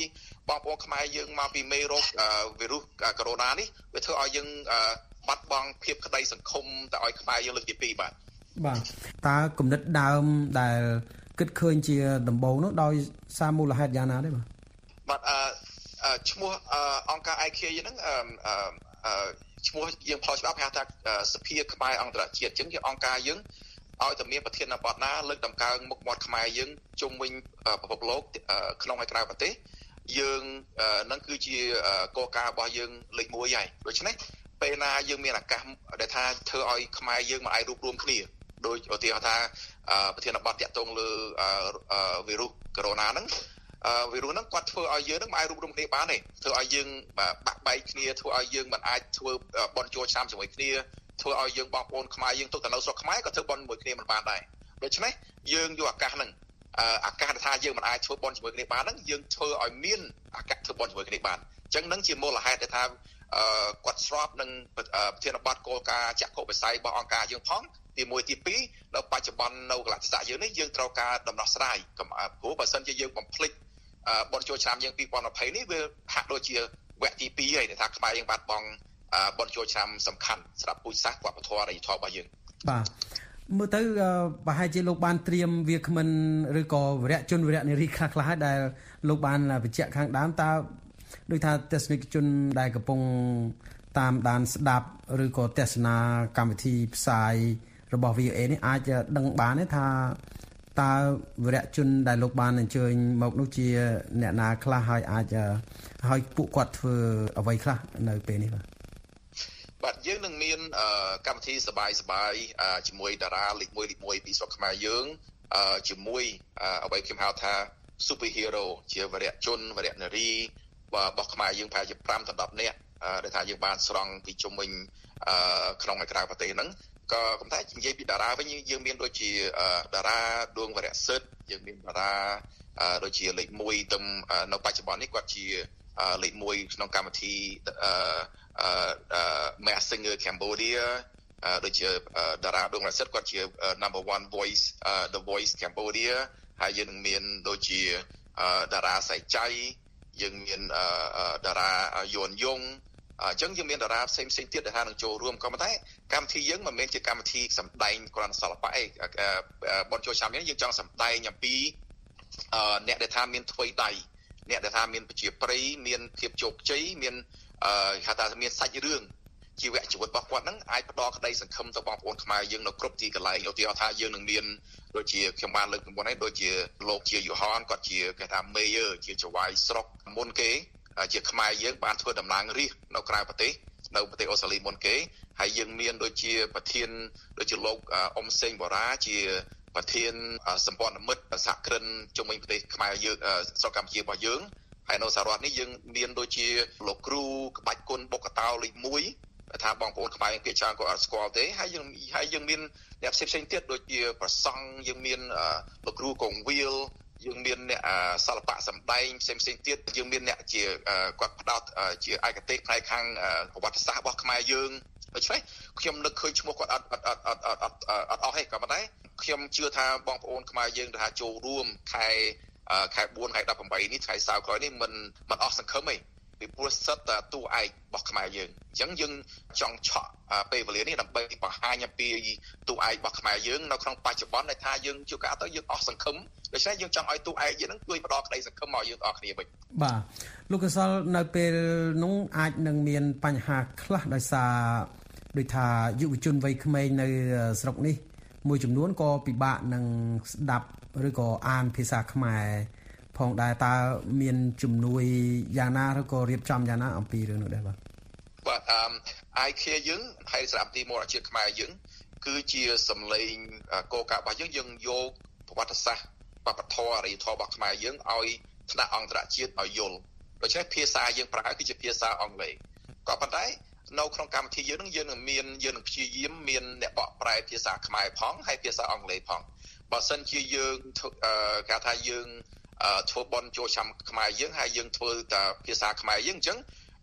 បងប្អូនខ្មែរយើងមកពីមេរោគវីរុសកូវីដ -19 នេះវាធ្វើឲ្យយើងបាត់បង់ភាពក្តីសង្ឃឹមទៅឲ្យខ្មែរយើងលើកទី2បាទតើគំនិតដើមដែលគិតឃើញជាដំបូងនោះដោយសារមូលហេតុយ៉ាងណាទេបាទឈ្មោះអង្គការ IKEA ហ្នឹងឈ្មោះយើងផលច្បាប់ហៅថាសភាខ្មែរអន្តរជាតិអញ្ចឹងជាអង្គការយើងឲ្យតែមានប្រធានបទណាលើកតម្កើងមុខមាត់ខ្មែរយើងជុំវិញពិភពលោកក្នុងហើយក្រៅប្រទេសយើងនឹងគឺជាគោលការណ៍របស់យើងលេខ1ហើយដូច្នេះពេលណាយើងមានឱកាសដែលថាធ្វើឲ្យខ្មែរយើងមកអាចរួបរวมគ្នាដោយឧទាហរណ៍ថាប្រធានបទតាក់ទងលើវីរុសកូវីដ -19 ហ្នឹងវីរុសហ្នឹងគាត់ធ្វើឲ្យយើងនឹងមិនអាចរួបរวมគ្នាបានទេធ្វើឲ្យយើងបាក់បែកគ្នាធ្វើឲ្យយើងមិនអាចធ្វើបន់ចូលឆ្នាំជាមួយគ្នាធ្វើឲ្យយើងបងប្អូនខ្មែរយើងទុកទៅនៅស្រុកខ្មែរក៏ធ្វើបន់ជាមួយគ្នាមិនបានដែរដូច្នេះយើងយកឱកាសហ្នឹងឱកាសថាយើងមិនអាចធ្វើបន់ជាមួយគ្នាបានហ្នឹងយើងធ្វើឲ្យមានឱកាសធ្វើបន់ជាមួយគ្នាបានអញ្ចឹងនឹងជាមូលហេតុដែលថាគាត់ស្របនឹងប្រធានបទគោលការណ៍ចក្ខុវិស័យរបស់អង្គការយើងផងទី1ទី2នៅបច្ចុប្បន្ននៅកលៈទេសៈយើងនេះយើងត្រូវការដំណោះស្រាយព្រោះបើសិនជាយើងបំភ្លេចបន់ចូលឆ្នាំយើង2020នេះវាហាក់ដូចជាវគ្គទី2ហើយដែលថាខ្មែរយើងបាត់បង់បន់ចូលឆ្នាំសំខាន់សម្រាប់ពូជសាសន៍វប្បធម៌អរិយធម៌របស់យើងបាទមើលទៅប្រហែលជាលោកបានត្រៀមវាគ្មិនឬក៏វរៈជនវរៈនារីខ្លះៗហើយដែលលោកបានបញ្ជាក់ខាងដើមតើដោយថាទស្សនិកជនដែលកំពុងតាមដានស្ដាប់ឬក៏ទស្សនាកម្មវិធីផ្សាយរបស់ VOA នេះអាចដឹងបានទេថាតើវរៈជនដែលលោកបានអញ្ជើញមកនោះជាអ្នកណាខ្លះហើយអាចឲ្យពួកគាត់ធ្វើអ្វីខ្លះនៅពេលនេះបាទយើងនឹងមានកម្មវិធីសប្បាយជាមួយតារាលេខ1ពីស្រុកខ្មែរយើងជាមួយអ្វីខ្ញុំហៅថា super hero ជាវរៈជនវរៈនារីរបស់ខ្មែរយើងប្រហែលជា5ដល់10នាក់ដែលថាយើងបានស្រង់ពីជុំវិញក្នុងឯក្រៅប្រទេសហ្នឹងក៏ប៉ុន្តែនិយាយពីតារាវិញយើងមានដូចជាតារាដួងវរៈសិទ្ធយើងមានតារាដូចជាលេខ1ទៅនៅបច្ចុប្បន្ននេះគាត់ជាលេខ1ក្នុងកម្មវិធីMasked Singer Cambodia ដូចជាតារាដួងវរៈសិទ្ធគាត់ជា number 1 voice The Voice Cambodia ហើយយើងនឹងមានដូចជាតារាសៃចៃយើងមានតារាយួនយងអញ្ចឹងយើងមានតារាផ្សេងទៀតដែលថានឹងចូលរួមក៏ប៉ុន្តែកម្មវិធីយើងមិនមែនជាកម្មវិធីសម្ដែងគ្រាន់សិល្បៈឯងបនចូលឆ្នាំនេះយើងចង់សម្ដែងអំពីអ្នកដែលថាមានថ្វីដៃអ្នកដែលថាមានប្រជាប្រិយមានភាពជោគជ័យមានហៅថាមានសាច់រឿងជីវៈជីវិតរបស់គាត់ហ្នឹងអាចផ្ដល់ក្តីសង្ឃឹមទៅបងប្អូនខ្មែរយើងនៅគ្រប់ទីកន្លែងឧទាហរណ៍ថាយើងនឹងមានដូចជាខ្ញុំបានលើកពីមុនហើយដូចជាលោកជាយូហានគាត់ជាគេថា Mayor ជាចៅហ្វាយស្រុកមុនគេជាខ្មែរយើងបានធ្វើដំណើររាជនៅក្រៅប្រទេសនៅប្រទេសអូស្ត្រាលីមុនគេហើយយើងមានដូចជាប្រធានដូចជាលោកអ៊ុំសេងបូរ៉ាជាប្រធានសម្ព័ន្ធមិត្តសហគ្រិនជុំវិញប្រទេសខ្មែរយើងស្រុកកម្ពុជារបស់យើងហើយនៅសហរដ្ឋនេះយើងមានដូចជាលោកគ្រូក្បាច់គុណបុកកតោលេខ1ថាបងប្អូនខ្មែរគេច្រើនក៏អត់ស្គាល់ទេហើយយើងមានអ្នកផ្សេងទៀតដូចជាប្រសង់យើងមានលោកគ្រូកងវិលយើងមានអ្នកសិល្បៈសម្ដែងផ្សេងទៀតយើងមានអ្នកជាគាត់ផ្ដោតជាឯកទេសផ្នែកខាងប្រវត្តិសាស្ត្ររបស់ខ្មែរយើងដូច្នេះខ្ញុំនឹកឃើញឈ្មោះគាត់អត់អស់ទេក៏ប៉ុន្តែខ្ញុំជឿថាបងប្អូនខ្មែរយើងថាចូលរួមខែ4ខែ18នេះថ្ងៃសៅរ៍ក្រោយនេះមិនអស់សង្ឃឹមទេពីព្រោះសិតតែតួឯករបស់ខ្មែរយើងអញ្ចឹងយើងចង់ឆក់ពេលវេលានេះដើម្បីបង្ហាញអំពីតួឯករបស់ខ្មែរយើងនៅក្នុងបច្ចុប្បន្នដែលថាយើងជួបការទៅយើងអស់សង្ឃឹមដូច្នេះយើងចង់ឲ្យតួឯកយើងនឹងជួយផ្ដល់ក្តីសង្ឃឹមមកយើងទាំងអស់គ្នាវិញបាទលោកកសលនៅពេលនោះអាចនឹងមានបញ្ហាខ្លះដោយសារដូចថាយុវជនវ័យក្មេងនៅស្រុកនេះមួយចំនួនក៏ពិបាកនឹងស្ដាប់ឬក៏អានភាសាខ្មែរផងដែរតើមានជំនួយយ៉ាងណាឬក៏រៀបចំយ៉ាងណាអំពីរឿងនោះដែរបាទ IKEA យើងហើយស្រាប់ទីមរជាតិខ្មែរយើងគឺជាសម្លេងគោលការណ៍របស់យើងយកប្រវត្តិសាស្ត្រវប្បធម៌អរិយធម៌របស់ខ្មែរយើងឲ្យថ្នាក់អន្តរជាតិឲ្យយល់ដូច្នេះភាសាយើងប្រើគឺជាភាសាអង់គ្លេសក៏ប៉ុន្តែនៅក្នុងកម្មវិធីយើងនឹងព្យាយាមមានអ្នកបកប្រែភាសាខ្មែរផងហើយភាសាអង់គ្លេសផងបើសិនជាយើងគេថាយើងធ្វើបន់ចូលឆ្នាំខ្មែរយើងហើយយើងធ្វើតែភាសាខ្មែរយើងអញ្ចឹង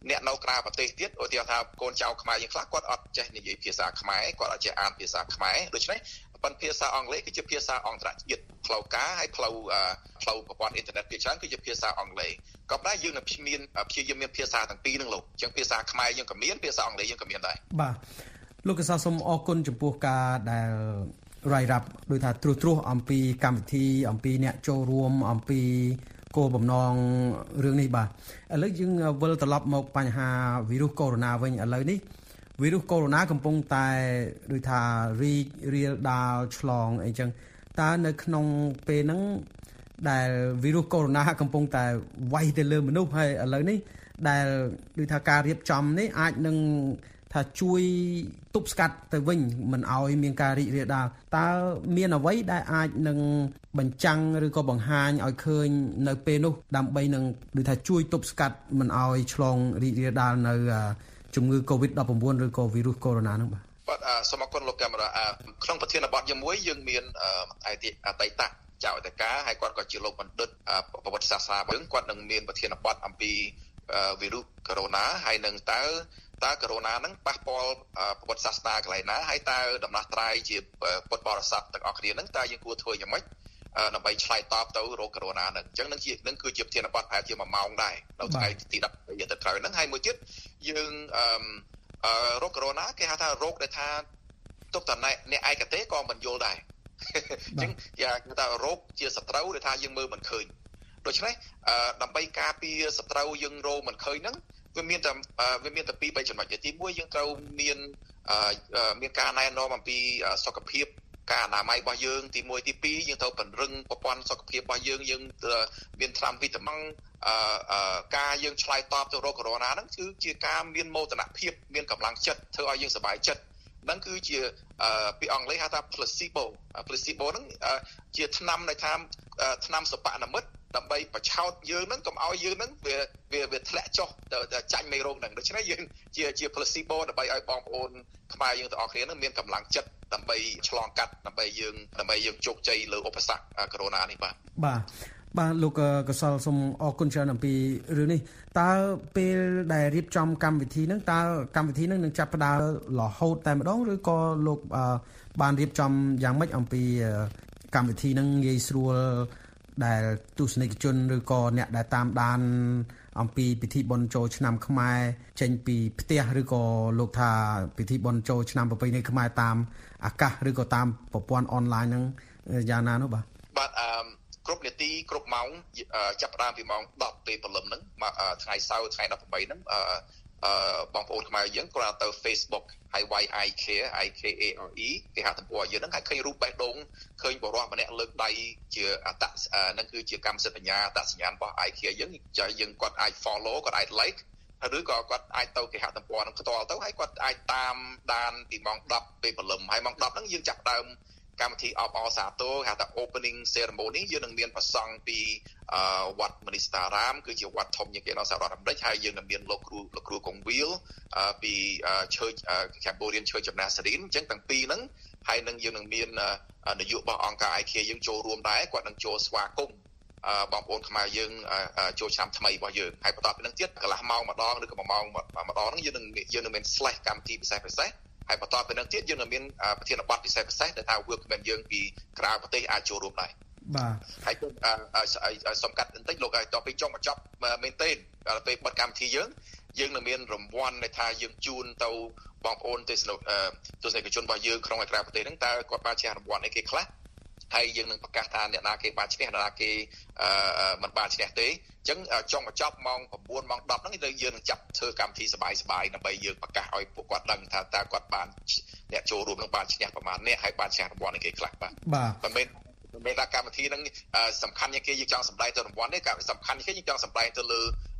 អ្នកនៅក្រៅប្រទេសទៀតឧទាហរណ៍ថាកូនចៅខ្មែរយើងខ្លះគាត់អត់ចេះនិយាយភាសាខ្មែរគាត់អត់ចេះអានភាសាខ្មែរដូច្នេះប៉ុន្តែភាសាអង់គ្លេសគឺជាភាសាអន្តរជាតិផ្លូវការហើយផ្លូវប្រព័ន្ធអ៊ីនធឺណិតភាគច្រើនគឺជាភាសាអង់គ្លេសក៏ប៉ុន្តែយើងនឹងមានព្យាយាមមានភាសាទាំងពីរហ្នឹងលោកអញ្ចឹងភាសាខ្មែរយើងក៏មានភាសាអង់គ្លេសយើងក៏មានដែរបាទលោកកសសូមអរគុណចំពោះការដែលរាយរាប់ដោយថាត្រួសអំពីកម្មវិធីអំពីអ្នកចូលរួមអំពីគោលបំណងរឿងនេះបាទឥឡូវយើងវិលត្រឡប់មកបញ្ហាវីរុសកូវីដ -19 វិញឥឡូវនេះវីរុសកូវីដ -19 កំពុងតែដូចថារីករាលដាលឆ្លងអីចឹងតើនៅក្នុងពេលហ្នឹងដែលវីរុសកូវីដ -19 កំពុងតែវាយទៅលើមនុស្សហើយឥឡូវនេះដែលដូចថាការរៀបចំនេះអាចនឹងថាជួយទប់ស្កាត់ទៅវិញមិនឲ្យមានការរីករាលដាលតើមានអ្វីដែលអាចនឹងបញ្ចាំងឬក៏បង្ហាញឲ្យឃើញនៅពេលនោះដើម្បីនឹងដូចថាជួយទប់ស្កាត់មិនឲ្យឆ្លងរីករាលដាលនៅជំងឺ COVID-19 ឬក៏វីរុសកូវីដ -19 ហ្នឹងបាទសូមអរគុណលោកកាមេរ៉ាក្នុងប្រធានបទមួយយើងមានអតីតចៅអធិការហើយគាត់ក៏ជាលោកបណ្ឌិតប្រវត្តិសាស្ត្រយើងគាត់នឹងមានប្រធានបទអំពីវីរុសកូវីដ -19 ហើយនឹងតើកូវីដ -19 ហ្នឹងប៉ះពាល់ប្រវត្តិសាស្ត្រកន្លែងណាហើយតើដំណោះស្រាយជាពុទ្ធបរិស័ទទាំងអស់គ្នាហ្នឹងតើយើងគួរធ្វើយ៉ាងម៉េចដើម្បីឆ្លើយតបទៅរោគកូវីដ -19 ហ្នឹងអញ្ចឹងនឹងគឺជាប្រធានបទប្រហែលជា1ម៉ោងដែរនៅថ្ងៃទី10ទៅក្រោយហ្នឹងហើយមួយទៀតយើងរោគកូវីដ -19 គេហៅថារោគដែលថាទុកតអ្នកឯកទេសក៏មិនយល់ដែរអញ្ចឹងគេថារោគជាសត្រូវដែលថាយើងមើលមិនឃើញដូច្នេះដើម្បីការពារសត្រូវយើងរោគមិនឃើញហ្នឹងវាមានតែពីរចំណុចទី1យើងត្រូវមានការណែនាំអំពីសុខភាពការអនាម័យរបស់យើងទី1ទី2យើងត្រូវពង្រឹងប្រព័ន្ធសុខភាពរបស់យើងមានថ្នាំវីតាមីនការយើងឆ្លើយតបទៅរោគកូវីដ -19 ហ្នឹងគឺជាការមានមោទនភាពមានកម្លាំងចិត្តធ្វើឲ្យយើងសប្បាយចិត្តហ្នឹងគឺជាពីអង់គ្លេសហៅថា placebo ហ្នឹងជាថ្នាំដែលថាថ្នាំសុបនិមិត្តដើម្បីបញ្ឆោតយើងហ្នឹងកុំឲ្យយើងហ្នឹងវាធ្លាក់ចុះទៅចាញ់មេរោគហ្នឹងដូច្នេះយើងជា placebo ដើម្បីឲ្យបងប្អូនខ្មែរយើងទាំងអស់គ្នាហ្នឹងមានកម្លាំងចិត្តដើម្បីឆ្លងកាត់ដើម្បីយើងជោគជ័យលើឧបសគ្គកូវីដ -19 នេះបាទលោកកសលសូមអរគុណច្រើនអំពីរឿងនេះតើពេលដែលរៀបចំកម្មវិធីហ្នឹងតើកម្មវិធីហ្នឹងនឹងចាប់ផ្ដើមរហូតតែម្ដងឬក៏លោកបានរៀបចំយ៉ាងម៉េចអំពីកម្មវិធីហ្នឹងងាយស្រួលដែលទស្សនិកជនឬក៏អ្នកដែលតាមដានអំពីពិធីបុណ្យចូលឆ្នាំខ្មែរចេញពីផ្ទះឬក៏លោកថាពិធីបុណ្យចូលឆ្នាំប្រពៃណីខ្មែរតាមអាកាសឬក៏តាមប្រព័ន្ធអនឡាញហ្នឹងយ៉ាងណានោះបាទគ្រប់នាទីគ្រប់ម៉ោងចាប់ផ្ដើមពីម៉ោង10ពេលព្រលឹមហ្នឹងថ្ងៃសៅរ៍ថ្ងៃ18ហ្នឹងបងប្អូនខ្មែរយើងគាត់ទៅ Facebook ហើយ YIKARE គេហៅទំព័រយើងហ្នឹងហើយឃើញរូបបេះដូងឃើញបរិះម្នាក់លើកដៃជាអត្តហ្នឹងគឺជាកម្មសិទ្ធិបញ្ញាអត្តសញ្ញាណរបស់ IKEA យើងគាត់អាច follow គាត់អាច like ឬក៏គាត់អាចទៅគេហទំព័រហ្នឹងផ្ទាល់ទៅហើយគាត់អាចតាមដានពីម៉ោង10ពេលព្រលឹមហើយម៉ោង10ហ្នឹងយើងចាប់ដើមកម្មវិធីអបអរសាទរហៅថា opening ceremony យើងនឹងមានប្រសង់ពីវត្តមនីស្តារាមគឺជាវត្តធំជាងគេនៅសហរដ្ឋអាមេរិកហើយយើងនឹងមានលោកគ្រូកុងវីលពី Church Cambodian Church of Nazarene អញ្ចឹងទាំងពីរហ្នឹងហើយនឹងយើងនឹងមាននាយករបស់អង្គការ IKEA យើងចូលរួមដែរគាត់នឹងចូលស្វាគមន៍បងប្អូនខ្មែរយើងចូលឆ្នាំថ្មីរបស់យើងហើយបន្តពីនឹងទៀតកន្លះម៉ោងម្ដងឬក៏1ម៉ោងម្ដងហ្នឹងយើងនឹងមាន slash កម្មវិធីពិសេសហើយបន្តទៅនឹងទៀតយើងនឹងមានប្រធានបទពិសេសដែលថា workman យើងពីក្រៅប្រទេសអាចចូលរួមដែរបាទហើយសំកាត់បន្តិចលោកឲ្យតទៅចុងបញ្ចប់មែនទេដល់ពេលបទកម្មវិធីយើងនឹងមានរង្វាន់ដែលថាយើងជូនទៅបងប្អូនទស្សនិកជនរបស់យើងក្នុងឯក្រៅប្រទេសហ្នឹងតើគាត់បានជះរង្វាន់អីគេខ្លះហើយយើងនឹងប្រកាសថាអ្នកណាគេបានឈ្នះអ្នកណាគេមិនបានឈ្នះទេអញ្ចឹងចុងបញ្ចប់ម៉ោង9ម៉ោង10ហ្នឹងយើងនឹងចាប់ធ្វើកម្មវិធីសប្បាយៗដើម្បីយើងប្រកាសឲ្យពួកគាត់ដឹងថាតើគាត់បានអ្នកចូលរួមនឹងបានឈ្នះប្រមាណអ្នកហើយបានឈ្នះរង្វាន់អីគេខ្លះបាទមិនមែនថាកម្មវិធីហ្នឹងសំខាន់ជាងគេយើងចង់សម្ដែងទៅរង្វាន់នេះសំខាន់ជាងគេយើងចង់សម្ដែងទៅលើ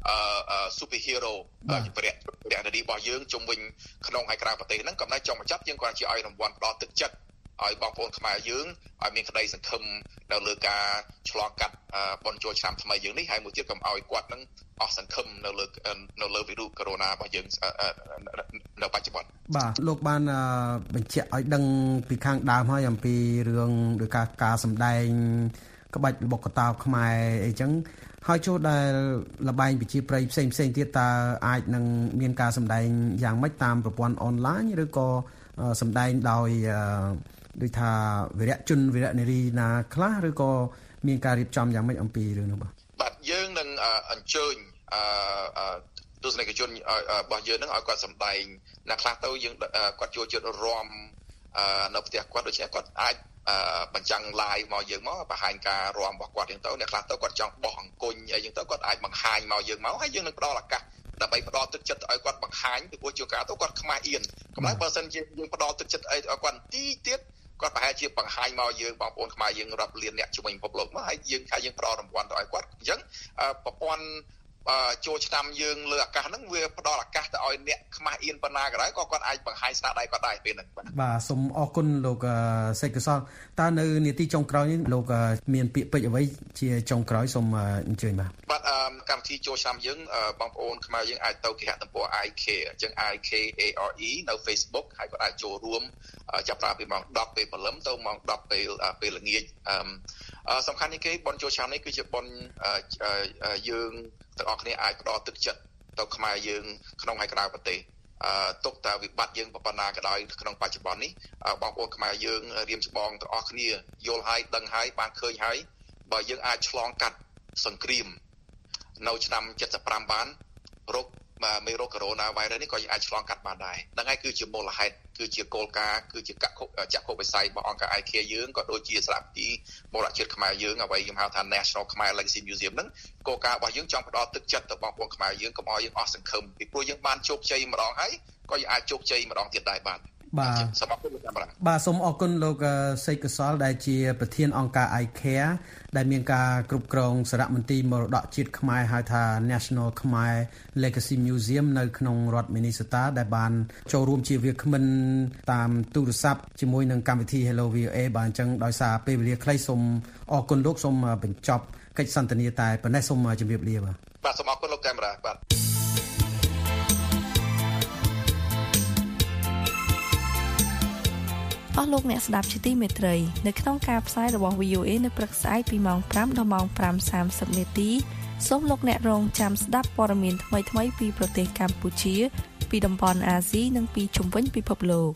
superhero ព្រះរាជរបស់យើងជុំវិញក្នុងហើយក្រៅប្រទេសហ្នឹងកំណែចុងបញ្ចប់យើងគាត់ជាឲ្យរង្វាន់ផ្ដល់ទឹកចិត្តឲ្យបងប្អូនខ្មែរយើងឲ្យមានក្តីសង្ឃឹមនៅលើការឆ្លងកាត់បុណ្យចូលឆ្នាំថ្មីយើងនេះហើយមួយទៀតកុំឲ្យគាត់នឹងអស់សង្ឃឹមនៅលើវីរុសកូវីដ -19 របស់យើងនៅបច្ចុប្បន្នបាទលោកបានបញ្ជាក់ឲ្យដឹងពីខាងដើមហើយអំពីរឿងឬការសម្ដែងក្បាច់បុកកតោខ្មែរអីចឹងហើយចូលដែលលបែងប្រជាប្រិយផ្សេងទៀតតើអាចនឹងមានការសម្ដែងយ៉ាងម៉េចតាមប្រព័ន្ធអនឡាញឬក៏សម្ដែងដោយដូចថាវីរៈជនវីរៈនារីណាខ្លះឬក៏មានការរៀបចំយ៉ាងម៉េចអំពីរឿងនោះបាទយើងនឹងអញ្ជើញទស្សនិកជនរបស់យើងនឹងឲ្យគាត់សម្ដែងអ្នកខ្លះទៅយើងគាត់ចូលចិត្តរាំនៅផ្ទះគាត់ដូច្នេះគាត់អាចបញ្ចាំង live មកយើងមកបង្ហាញការរាំរបស់គាត់ហ្នឹងទៅអ្នកខ្លះទៅគាត់ចង់បោះអង្គុញអីចឹងទៅគាត់អាចបង្ហាញមកយើងមកហើយយើងនឹងផ្ដល់ឱកាសដើម្បីផ្ដល់ទឹកចិត្តឲ្យគាត់បង្ហាញពីព្រោះជួនកាលទៅគាត់ខ្មាស់អៀនកុំឲ្យបើសិនជាយើងផ្ដល់ទឹកចិត្តឲ្យគាត់ទីទៀតគាត់ប្រហែលជាបង្ហាញមកយើងបងប្អូនខ្មែរយើងរាប់លានអ្នកជំនាញពិភពលោកមកហើយយើងផ្ដល់រង្វាន់ទៅឲ្យគាត់អញ្ចឹងប្រព័ន្ធចូលឆ្នាំយើងលើអាកាសហ្នឹងវាផ្ដល់ឱកាសទៅឲ្យអ្នកខ្មាស់អៀនប៉ុណ្ណាក៏ដោយក៏គាត់អាចបង្ហាញស្នាដៃគាត់ដែរពេលហ្នឹងបាទសូមអរគុណលោកសេចក្ដីសលតើនៅនាទីចុងក្រោយនេះលោកមានពាក្យពេចន៍អ្វីជាចុងក្រោយសូមអញ្ជើញបាទកម្មវិធីចូលឆ្នាំយើងបងប្អូនខ្មែរយើងអាចទៅគេហទំព័រ iCare អញ្ចឹង IKARE នៅ Facebook ហើយគាត់អាចចូលរួមចាប់ផ្ដើមពីម៉ោង 10 ពេលព្រលឹមទៅម៉ោង 10 ពេលល្ងាចសំខាន់នេះគេបុណ្យចូលឆ្នាំនេះគឺជាបុណ្យយើងទាំងអស់គ្នាអាចផ្ដល់ទឹកចិត្តទៅខ្មែរយើងក្នុងហើយក្រៅប្រទេសទុកតែវិបត្តិយើងប៉ុណ្ណាក៏ដោយក្នុងបច្ចុប្បន្ននេះបងប្អូនខ្មែរយើងរៀមច្បងទាំងអស់គ្នាយល់ហើយដឹងហើយបានឃើញហើយបើយើងអាចឆ្លងកាត់សង្គ្រាមនៅឆ្នាំ75បានរោគមេរោគកូវីដ -19 នេះក៏យើងអាចឆ្លងកាត់បានដែរហ្នឹងហើយគឺជាមូលហេតុគឺជាគោលការណ៍គឺជាចក្ខុវិស័យរបស់អង្គការ ICARE យើងក៏ដូចជាសារពីមរតកជាតិខ្មែរយើងអ្វីខ្ញុំហៅថា National Khmer Legacy Museum ហ្នឹងគោលការណ៍របស់យើងចង់ផ្ដល់ទឹកចិត្តទៅបងប្អូនខ្មែរយើងកុំឲ្យយើងអស់សង្ឃឹមពីព្រោះយើងបានជោគជ័យម្ដងហើយក៏យើងអាចជោគជ័យម្ដងទៀតដែរបាទសូមអរគុណលោកកាមេរ៉ាបាទសូមអរគុណលោកសេកកសលដែលជាប្រធានអង្គការ ICARE ដែលមានការគ្រប់គ្រងសារមន្ទីរមរតកជាតិខ្មែរហៅថា National Khmer Legacy Museum នៅក្នុងរដ្ឋ Minnesota ដែលបានចូលរួមជាវាគ្មិនតាមទូរស័ព្ទជាមួយនឹងកម្មវិធី Hello VOA បាទអញ្ចឹងដោយសារពេលវេលាខ្លីសូមអរគុណលោកសូមបញ្ចប់កិច្ចសន្ទនាតែប៉ុណ្ណេះសូមជម្រាបលាបាទសូមអរគុណលោកកាមេរ៉ាបាទអស់លោកអ្នកស្ដាប់ជាទីមេត្រីនៅក្នុងការផ្សាយរបស់ VOA នៅព្រឹកស្អែកពីម៉ោង 5 ដល់ម៉ោង 5:30 នាទីសូមលោកអ្នករងចាំស្ដាប់ព័ត៌មានថ្មីៗពីប្រទេសកម្ពុជាពីតំបន់អាស៊ីនិងពីជុំវិញពិភពលោក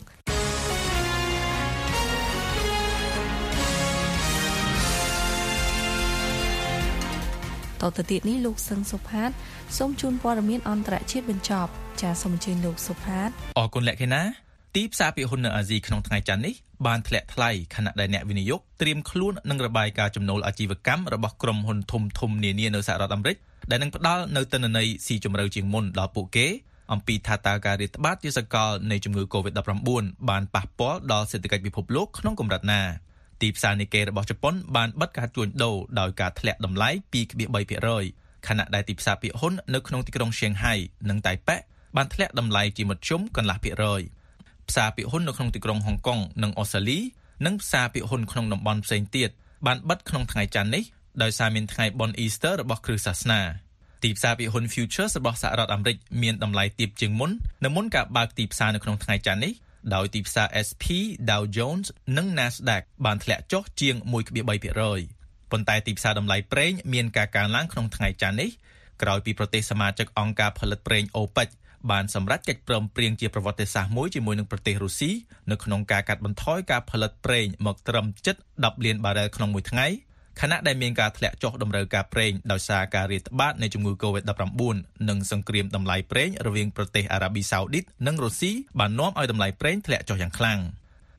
តទៅទៀតនេះលោកសឹងសុផាតសូមជូនព័ត៌មានអន្តរជាតិបញ្ចប់ចាសសូមអញ្ជើញលោកសុផាតអរគុណលក្ខិណាទីផ្សារពាក្យហ៊ុននៅអាស៊ីក្នុងថ្ងៃច័ន្ទនេះបានធ្លាក់ថ្លៃខណៈដែលអ្នកវិនិយោគត្រៀមខ្លួននឹងរបាយការណ៍ចំណូលអាជីវកម្មរបស់ក្រុមហ៊ុនធំៗនានានៅសហរដ្ឋអាមេរិកដែលនឹងផ្ដល់នៅទិន្នន័យស៊ីជម្រៅជាងមុនដល់ពួកគេអំពីថាតើការរាតត្បាតជាសកលនៃជំងឺ Covid-19 បានប៉ះពាល់ដល់សេដ្ឋកិច្ចពិភពលោកក្នុងកម្រិតណាទីផ្សារនីកេរបស់ជប៉ុនបានបិទការជួញដូរដោយការធ្លាក់តម្លៃ 2.3% ខណៈដែលទីផ្សារពាក្យហ៊ុននៅក្នុងទីក្រុងឈៀងហៃនិងតៃប៉េបានធ្លាក់តម្លៃជាមធ្យមកន្លះភាគរយផ្សារពាក្យហ៊ុននៅក្នុងទីក្រុងហុងកុងនិងអូស្ត្រាលីនិងផ្សារពាក្យហ៊ុនក្នុងតំបន់ផ្សេងទៀតបានបិទក្នុងថ្ងៃច័ន្ទនេះដោយសារមានថ្ងៃបុណ្យ Easter របស់គ្រិស្តសាសនាទីផ្សារពាក្យហ៊ុន Futures របស់សហរដ្ឋអាមេរិកមានតម្លៃទាបជាងមុននៅមុនការបើកទីផ្សារនៅក្នុងថ្ងៃច័ន្ទនេះដោយទីផ្សារ SP Dow Jones និង Nasdaq បានធ្លាក់ចុះជាង 1.3% ប៉ុន្តែទីផ្សារតម្លៃប្រេងមានការកើនឡើងក្នុងថ្ងៃច័ន្ទនេះក្រោយពីប្រទេសសមាជិកអង្គការផលិតប្រេង OPECបានសម្រេចកិច្ចព្រមព្រៀងជាប្រវត្តិសាស្ត្រមួយជាមួយនឹងប្រទេសរុស្ស៊ីនៅក្នុងការកាត់បន្ថយការផលិតប្រេងមកត្រឹមជិត10លានបារ៉ែលក្នុងមួយថ្ងៃខណៈដែលមានការធ្លាក់ចុះតម្រូវការប្រេងដោយសារការរាតត្បាតនៃជំងឺ Covid-19 និងសង្គ្រាមតម្លៃប្រេងរវាងប្រទេសអារ៉ាប៊ីសាអូឌីតនិងរុស្ស៊ីបាននាំឲ្យតម្លៃប្រេងធ្លាក់ចុះយ៉ាងខ្លាំង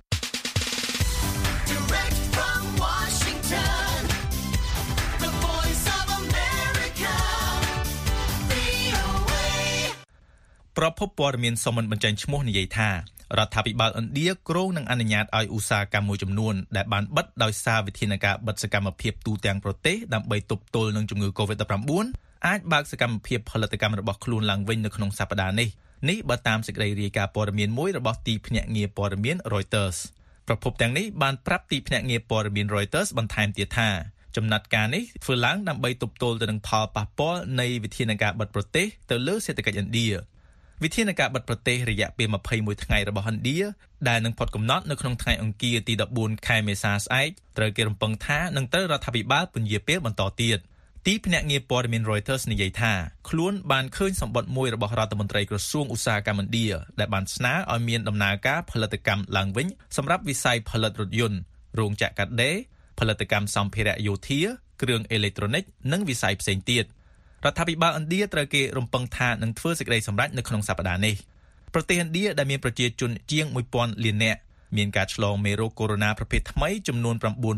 ប្រភពព័ត៌មានសមមិនបញ្ចេញឈ្មោះនិយាយថារដ្ឋាភិបាលឥណ្ឌាគ្រោងនឹងអនុញ្ញាតឲ្យឧស្សាហកម្មមួយចំនួនដែលបានបិទដោយសារវិធានការបិទសកម្មភាពទូទាំងប្រទេសដើម្បីទប់ទល់នឹងជំងឺ Covid-19 អាចបើកសកម្មភាពផលិតកម្មរបស់ខ្លួនឡើងវិញនៅក្នុងសប្តាហ៍នេះបើតាមសេចក្តីរាយការណ៍ព័ត៌មានមួយរបស់ទីភ្នាក់ងារព័ត៌មាន Reuters ប្រភពទាំងនេះបានប្រាប់ទីភ្នាក់ងារព័ត៌មាន Reuters បន្ថែមទៀតថាចំណាត់ការនេះធ្វើឡើងដើម្បីទប់ទល់ទៅនឹងផលប៉ះពាល់នៃវិធានការបិទប្រទេសទៅលើសេដ្ឋកិច្ចឥណ្ឌាវិធានការបិទប្រទេសរយៈពេល21ថ្ងៃរបស់ឥណ្ឌាដែលនឹងផុតកំណត់នៅក្នុងថ្ងៃអង្គារទី14ខែមេសាស្អែកត្រូវគេរំពឹងថានឹងត្រូវរដ្ឋាភិបាលពន្យាពេលបន្តទៀតទីភ្នាក់ងារព័ត៌មាន Reuters និយាយថាខ្លួនបានឃើញសម្បត្តិមួយរបស់រដ្ឋមន្ត្រីក្រសួងឧស្សាហកម្មឥណ្ឌាដែលបានស្នើឲ្យមានដំណើរការផលិតកម្មឡើងវិញសម្រាប់វិស័យផលិតរថយន្តរោងចក្រកាត់ដេរផលិតកម្មសម្ភារៈយោធាគ្រឿងអេឡិចត្រូនិកនិងវិស័យផ្សេងទៀតរដ្ឋាភិបាលឥណ្ឌាត្រូវគេរំពឹងថានឹងធ្វើសេចក្តីសម្រេចនៅក្នុងសប្តាហ៍នេះប្រទេសឥណ្ឌាដែលមានប្រជាជនជាង 1000 លាននាក់មានការឆ្លងមេរោគកូវីដ -19 ប្រភេទថ្មីចំនួន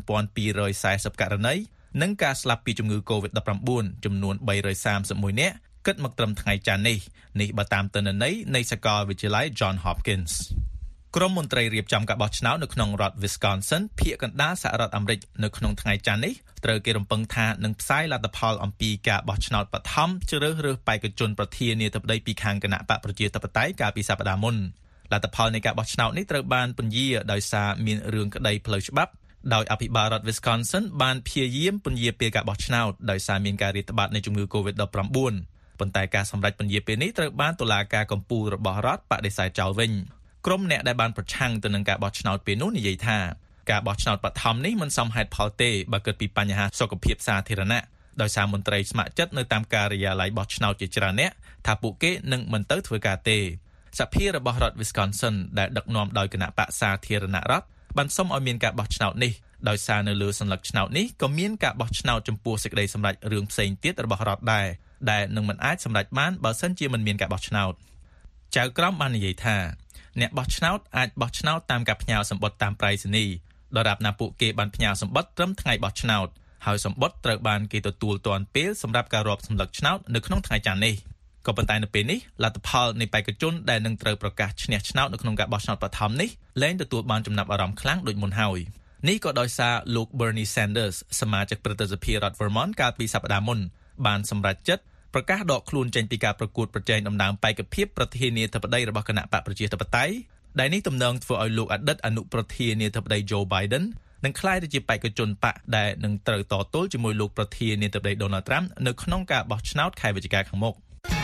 9240 ករណីនិងការស្លាប់ពីជំងឺ COVID-19 ចំនួន 331 នាក់គិតមកត្រឹមថ្ងៃច័ន្ទនេះបើតាមទិន្នន័យនៃសាកលវិទ្យាល័យ John Hopkins ក្រុមមន្ត្រីរៀបចំការបោះឆ្នោតនៅក្នុងរដ្ឋ Wisconsin ភាគកណ្ដាលសហរដ្ឋអាមេរិកនៅក្នុងថ្ងៃច័ន្ទនេះត្រូវគេរំពឹងថានឹងផ្សាយលទ្ធផលអំពីការបោះឆ្នោតបឋមជ្រើសរើសបេក្ខជនប្រធានាធិបតីពីខាងគណៈបកប្រជាធិបតេយ្យកាលពីសប្តាហ៍មុនលទ្ធផលនៃការបោះឆ្នោតនេះត្រូវបានពន្យាដោយសារមានរឿងក្តីផ្លូវច្បាប់ដោយអភិបាលរដ្ឋ Wisconsin បានព្យាយាមពន្យាពេលការបោះឆ្នោតដោយសារមានការរាតត្បាតនៃជំងឺ COVID-19 ប៉ុន្តែការសម្រេចពន្យាពេលនេះត្រូវបានតុលាការកំពូលរបស់រដ្ឋបដិសេធចោលវិញក្រុមអ្នកដែលបានប្រឆាំងទៅនឹងការបោះឆ្នោតពេលនោះនិយាយថាការបោះឆ្នោតបឋមនេះមិនសមហេតុផលទេបើគិតពីបញ្ហាសុខភាពសាធារណៈដោយសារមន្ត្រីស្ម័គ្រចិត្តនៅតាមការិយាល័យបោះឆ្នោតជាច្រើនអ្នកថាពួកគេនឹងមិនទៅធ្វើការទេសភារបស់រដ្ឋ Wisconsin ដែលដឹកនាំដោយគណៈបកសាធារណរដ្ឋបានសុំឲ្យមានការបោះឆ្នោតនេះដោយសារនៅលើសញ្ញាឆ្នោតនេះក៏មានការបោះឆ្នោតចំពោះសេចក្តីសម្រេចរឿងផ្សេងទៀតរបស់រដ្ឋដែលនឹងមិនអាចសម្រេចបានបើសិនជាមិនមានការបោះឆ្នោតចៅក្រមបាននិយាយថាអ្នកបោះឆ្នោតអាចបោះឆ្នោតតាមការផ្ញើសម្បត្តិតាមប្រៃសណីដរាបណាពួកគេបានផ្ញើសម្បត្តិត្រឹមថ្ងៃបោះឆ្នោតហើយសម្បត្តិត្រូវបានគេទទួលទាន់ពេលសម្រាប់ការរាប់សញ្ញាឆ្នោតនៅក្នុងថ្ងៃច័ន្ទនេះក៏ប៉ុន្តែនៅពេលនេះលទ្ធផលនៃបេក្ខជនដែលនឹងត្រូវប្រកាសឈ្នះឆ្នោតនៅក្នុងការបោះឆ្នោតបឋមនេះលែងទទួលបានចំណាប់អារម្មណ៍ខ្លាំងដូចមុនហើយនេះក៏ដោយសារលោក Bernie Sanders សមាជិកប្រតិសភារដ្ឋ Vermont កាលពីសប្តាហ៍មុនបានសម្រេចចិត្តប្រកាសដកខ្លួនចេញពីការប្រកួតប្រជែងដំណើរបេក្ខភាពប្រធានាធិបតីរបស់គណៈបកប្រជាធិបតេយ្យដែលនេះទំនងធ្វើឲ្យលោកអតីតអនុប្រធានាធិបតី Joe Biden នឹងក្លាយទៅជាបេក្ខជនបកដែលនឹងត្រូវតទល់ជាមួយលោកប្រធានាធិបតី Donald Trump នៅក្នុងការបោះឆ្នោតខែវិច្ឆិកាខាងមុខ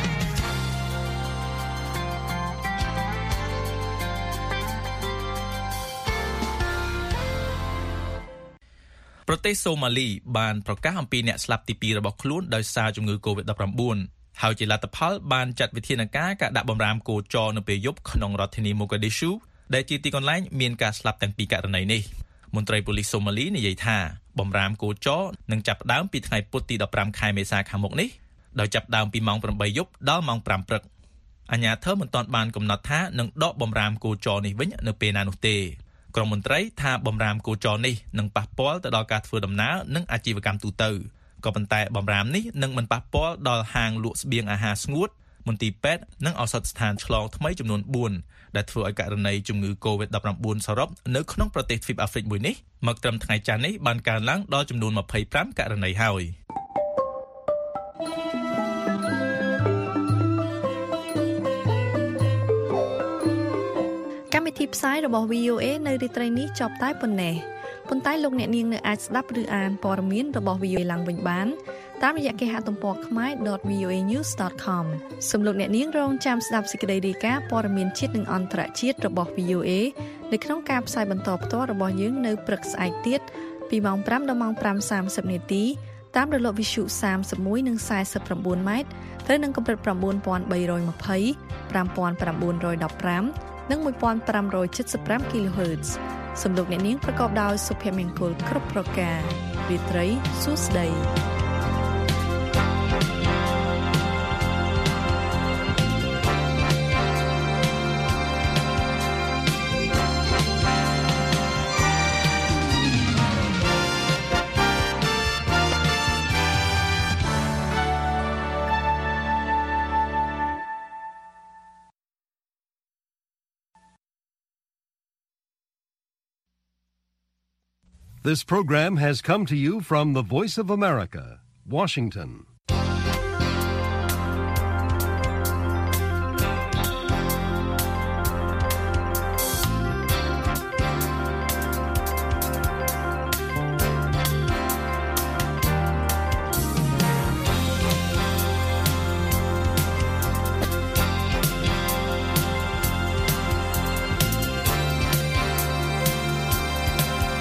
ប្រទេសសូម៉ាលីបានប្រកាសអំពីអ្នកស្លាប់ទី2របស់ខ្លួនដោយសារជំងឺ COVID-19 ហើយជាលទ្ធផលបានចាត់វិធានការដាក់បម្រាមគោចរនៅពេលយប់ក្នុងរដ្ឋធានីម៉ូកាឌីស៊ូដែលជាទីកន្លែងមានការស្លាប់ទាំងពីរករណីនេះមន្ត្រីប៉ូលីសសូម៉ាលីនិយាយថាបម្រាមគោចរនឹងចាប់ផ្ដើមពីថ្ងៃពុធទី15ខែមេសាខាងមុខនេះដោយចាប់ផ្ដើមពីម៉ោង8យប់ដល់ម៉ោង5ព្រឹកអាជ្ញាធរមិនទាន់បានកំណត់ថានឹងដកបម្រាមគោចរនេះវិញនៅពេលណានោះទេក្រុមមន្ត្រីថាបម្រាមគោចរនេះនឹងប៉ះពាល់ទៅដល់ការធ្វើដំណើរនិងអាជីវកម្មទូទៅក៏ប៉ុន្តែបម្រាមនេះនឹងមិនប៉ះពាល់ដល់ហាងលក់ស្បៀងអាហារស្ងួតមន្ទីរពេទ្យនិងឱសថស្ថានឆ្លងថ្មីចំនួន4ដែលធ្វើឲ្យករណីជំងឺ COVID-19 សរុបនៅក្នុងប្រទេសទ្វីបអាហ្វ្រិកមួយនេះមកត្រឹមថ្ងៃច័ន្ទនេះបានកើនឡើងដល់ចំនួន25ករណីហើយកម្មវិធីផ្សាយរបស់ VOA នៅរាត្រីនេះចប់តែប៉ុណ្ណេះប៉ុន្តែលោកអ្នកនាងនៅអាចស្ដាប់ឬអានព័ត៌មានរបស់ VOA ឡើងវិញបានតាមរយៈគេហទំព័រ khmer.voanews.com សូមលោកអ្នកនាងរងចាំស្ដាប់សេចក្តីរាយការណ៍ព័ត៌មានជាតិនិងអន្តរជាតិរបស់ VOA នៅក្នុងការផ្សាយបន្តផ្ទាល់របស់យើងនៅព្រឹកស្អែកទៀតពីម៉ោង5ដល់ម៉ោង 5:30 នាទីតាមរលកវិទ្យុ31និង49ម៉ែត្រត្រូវនឹងកម្រិត 9320 5915 និង 1575 kHz សំឡេងអ្នកនាងប្រកបដោយសុភមង្គលគ្រប់ប្រការរាត្រីសួស្តី This program has come to you from the Voice of America, Washington.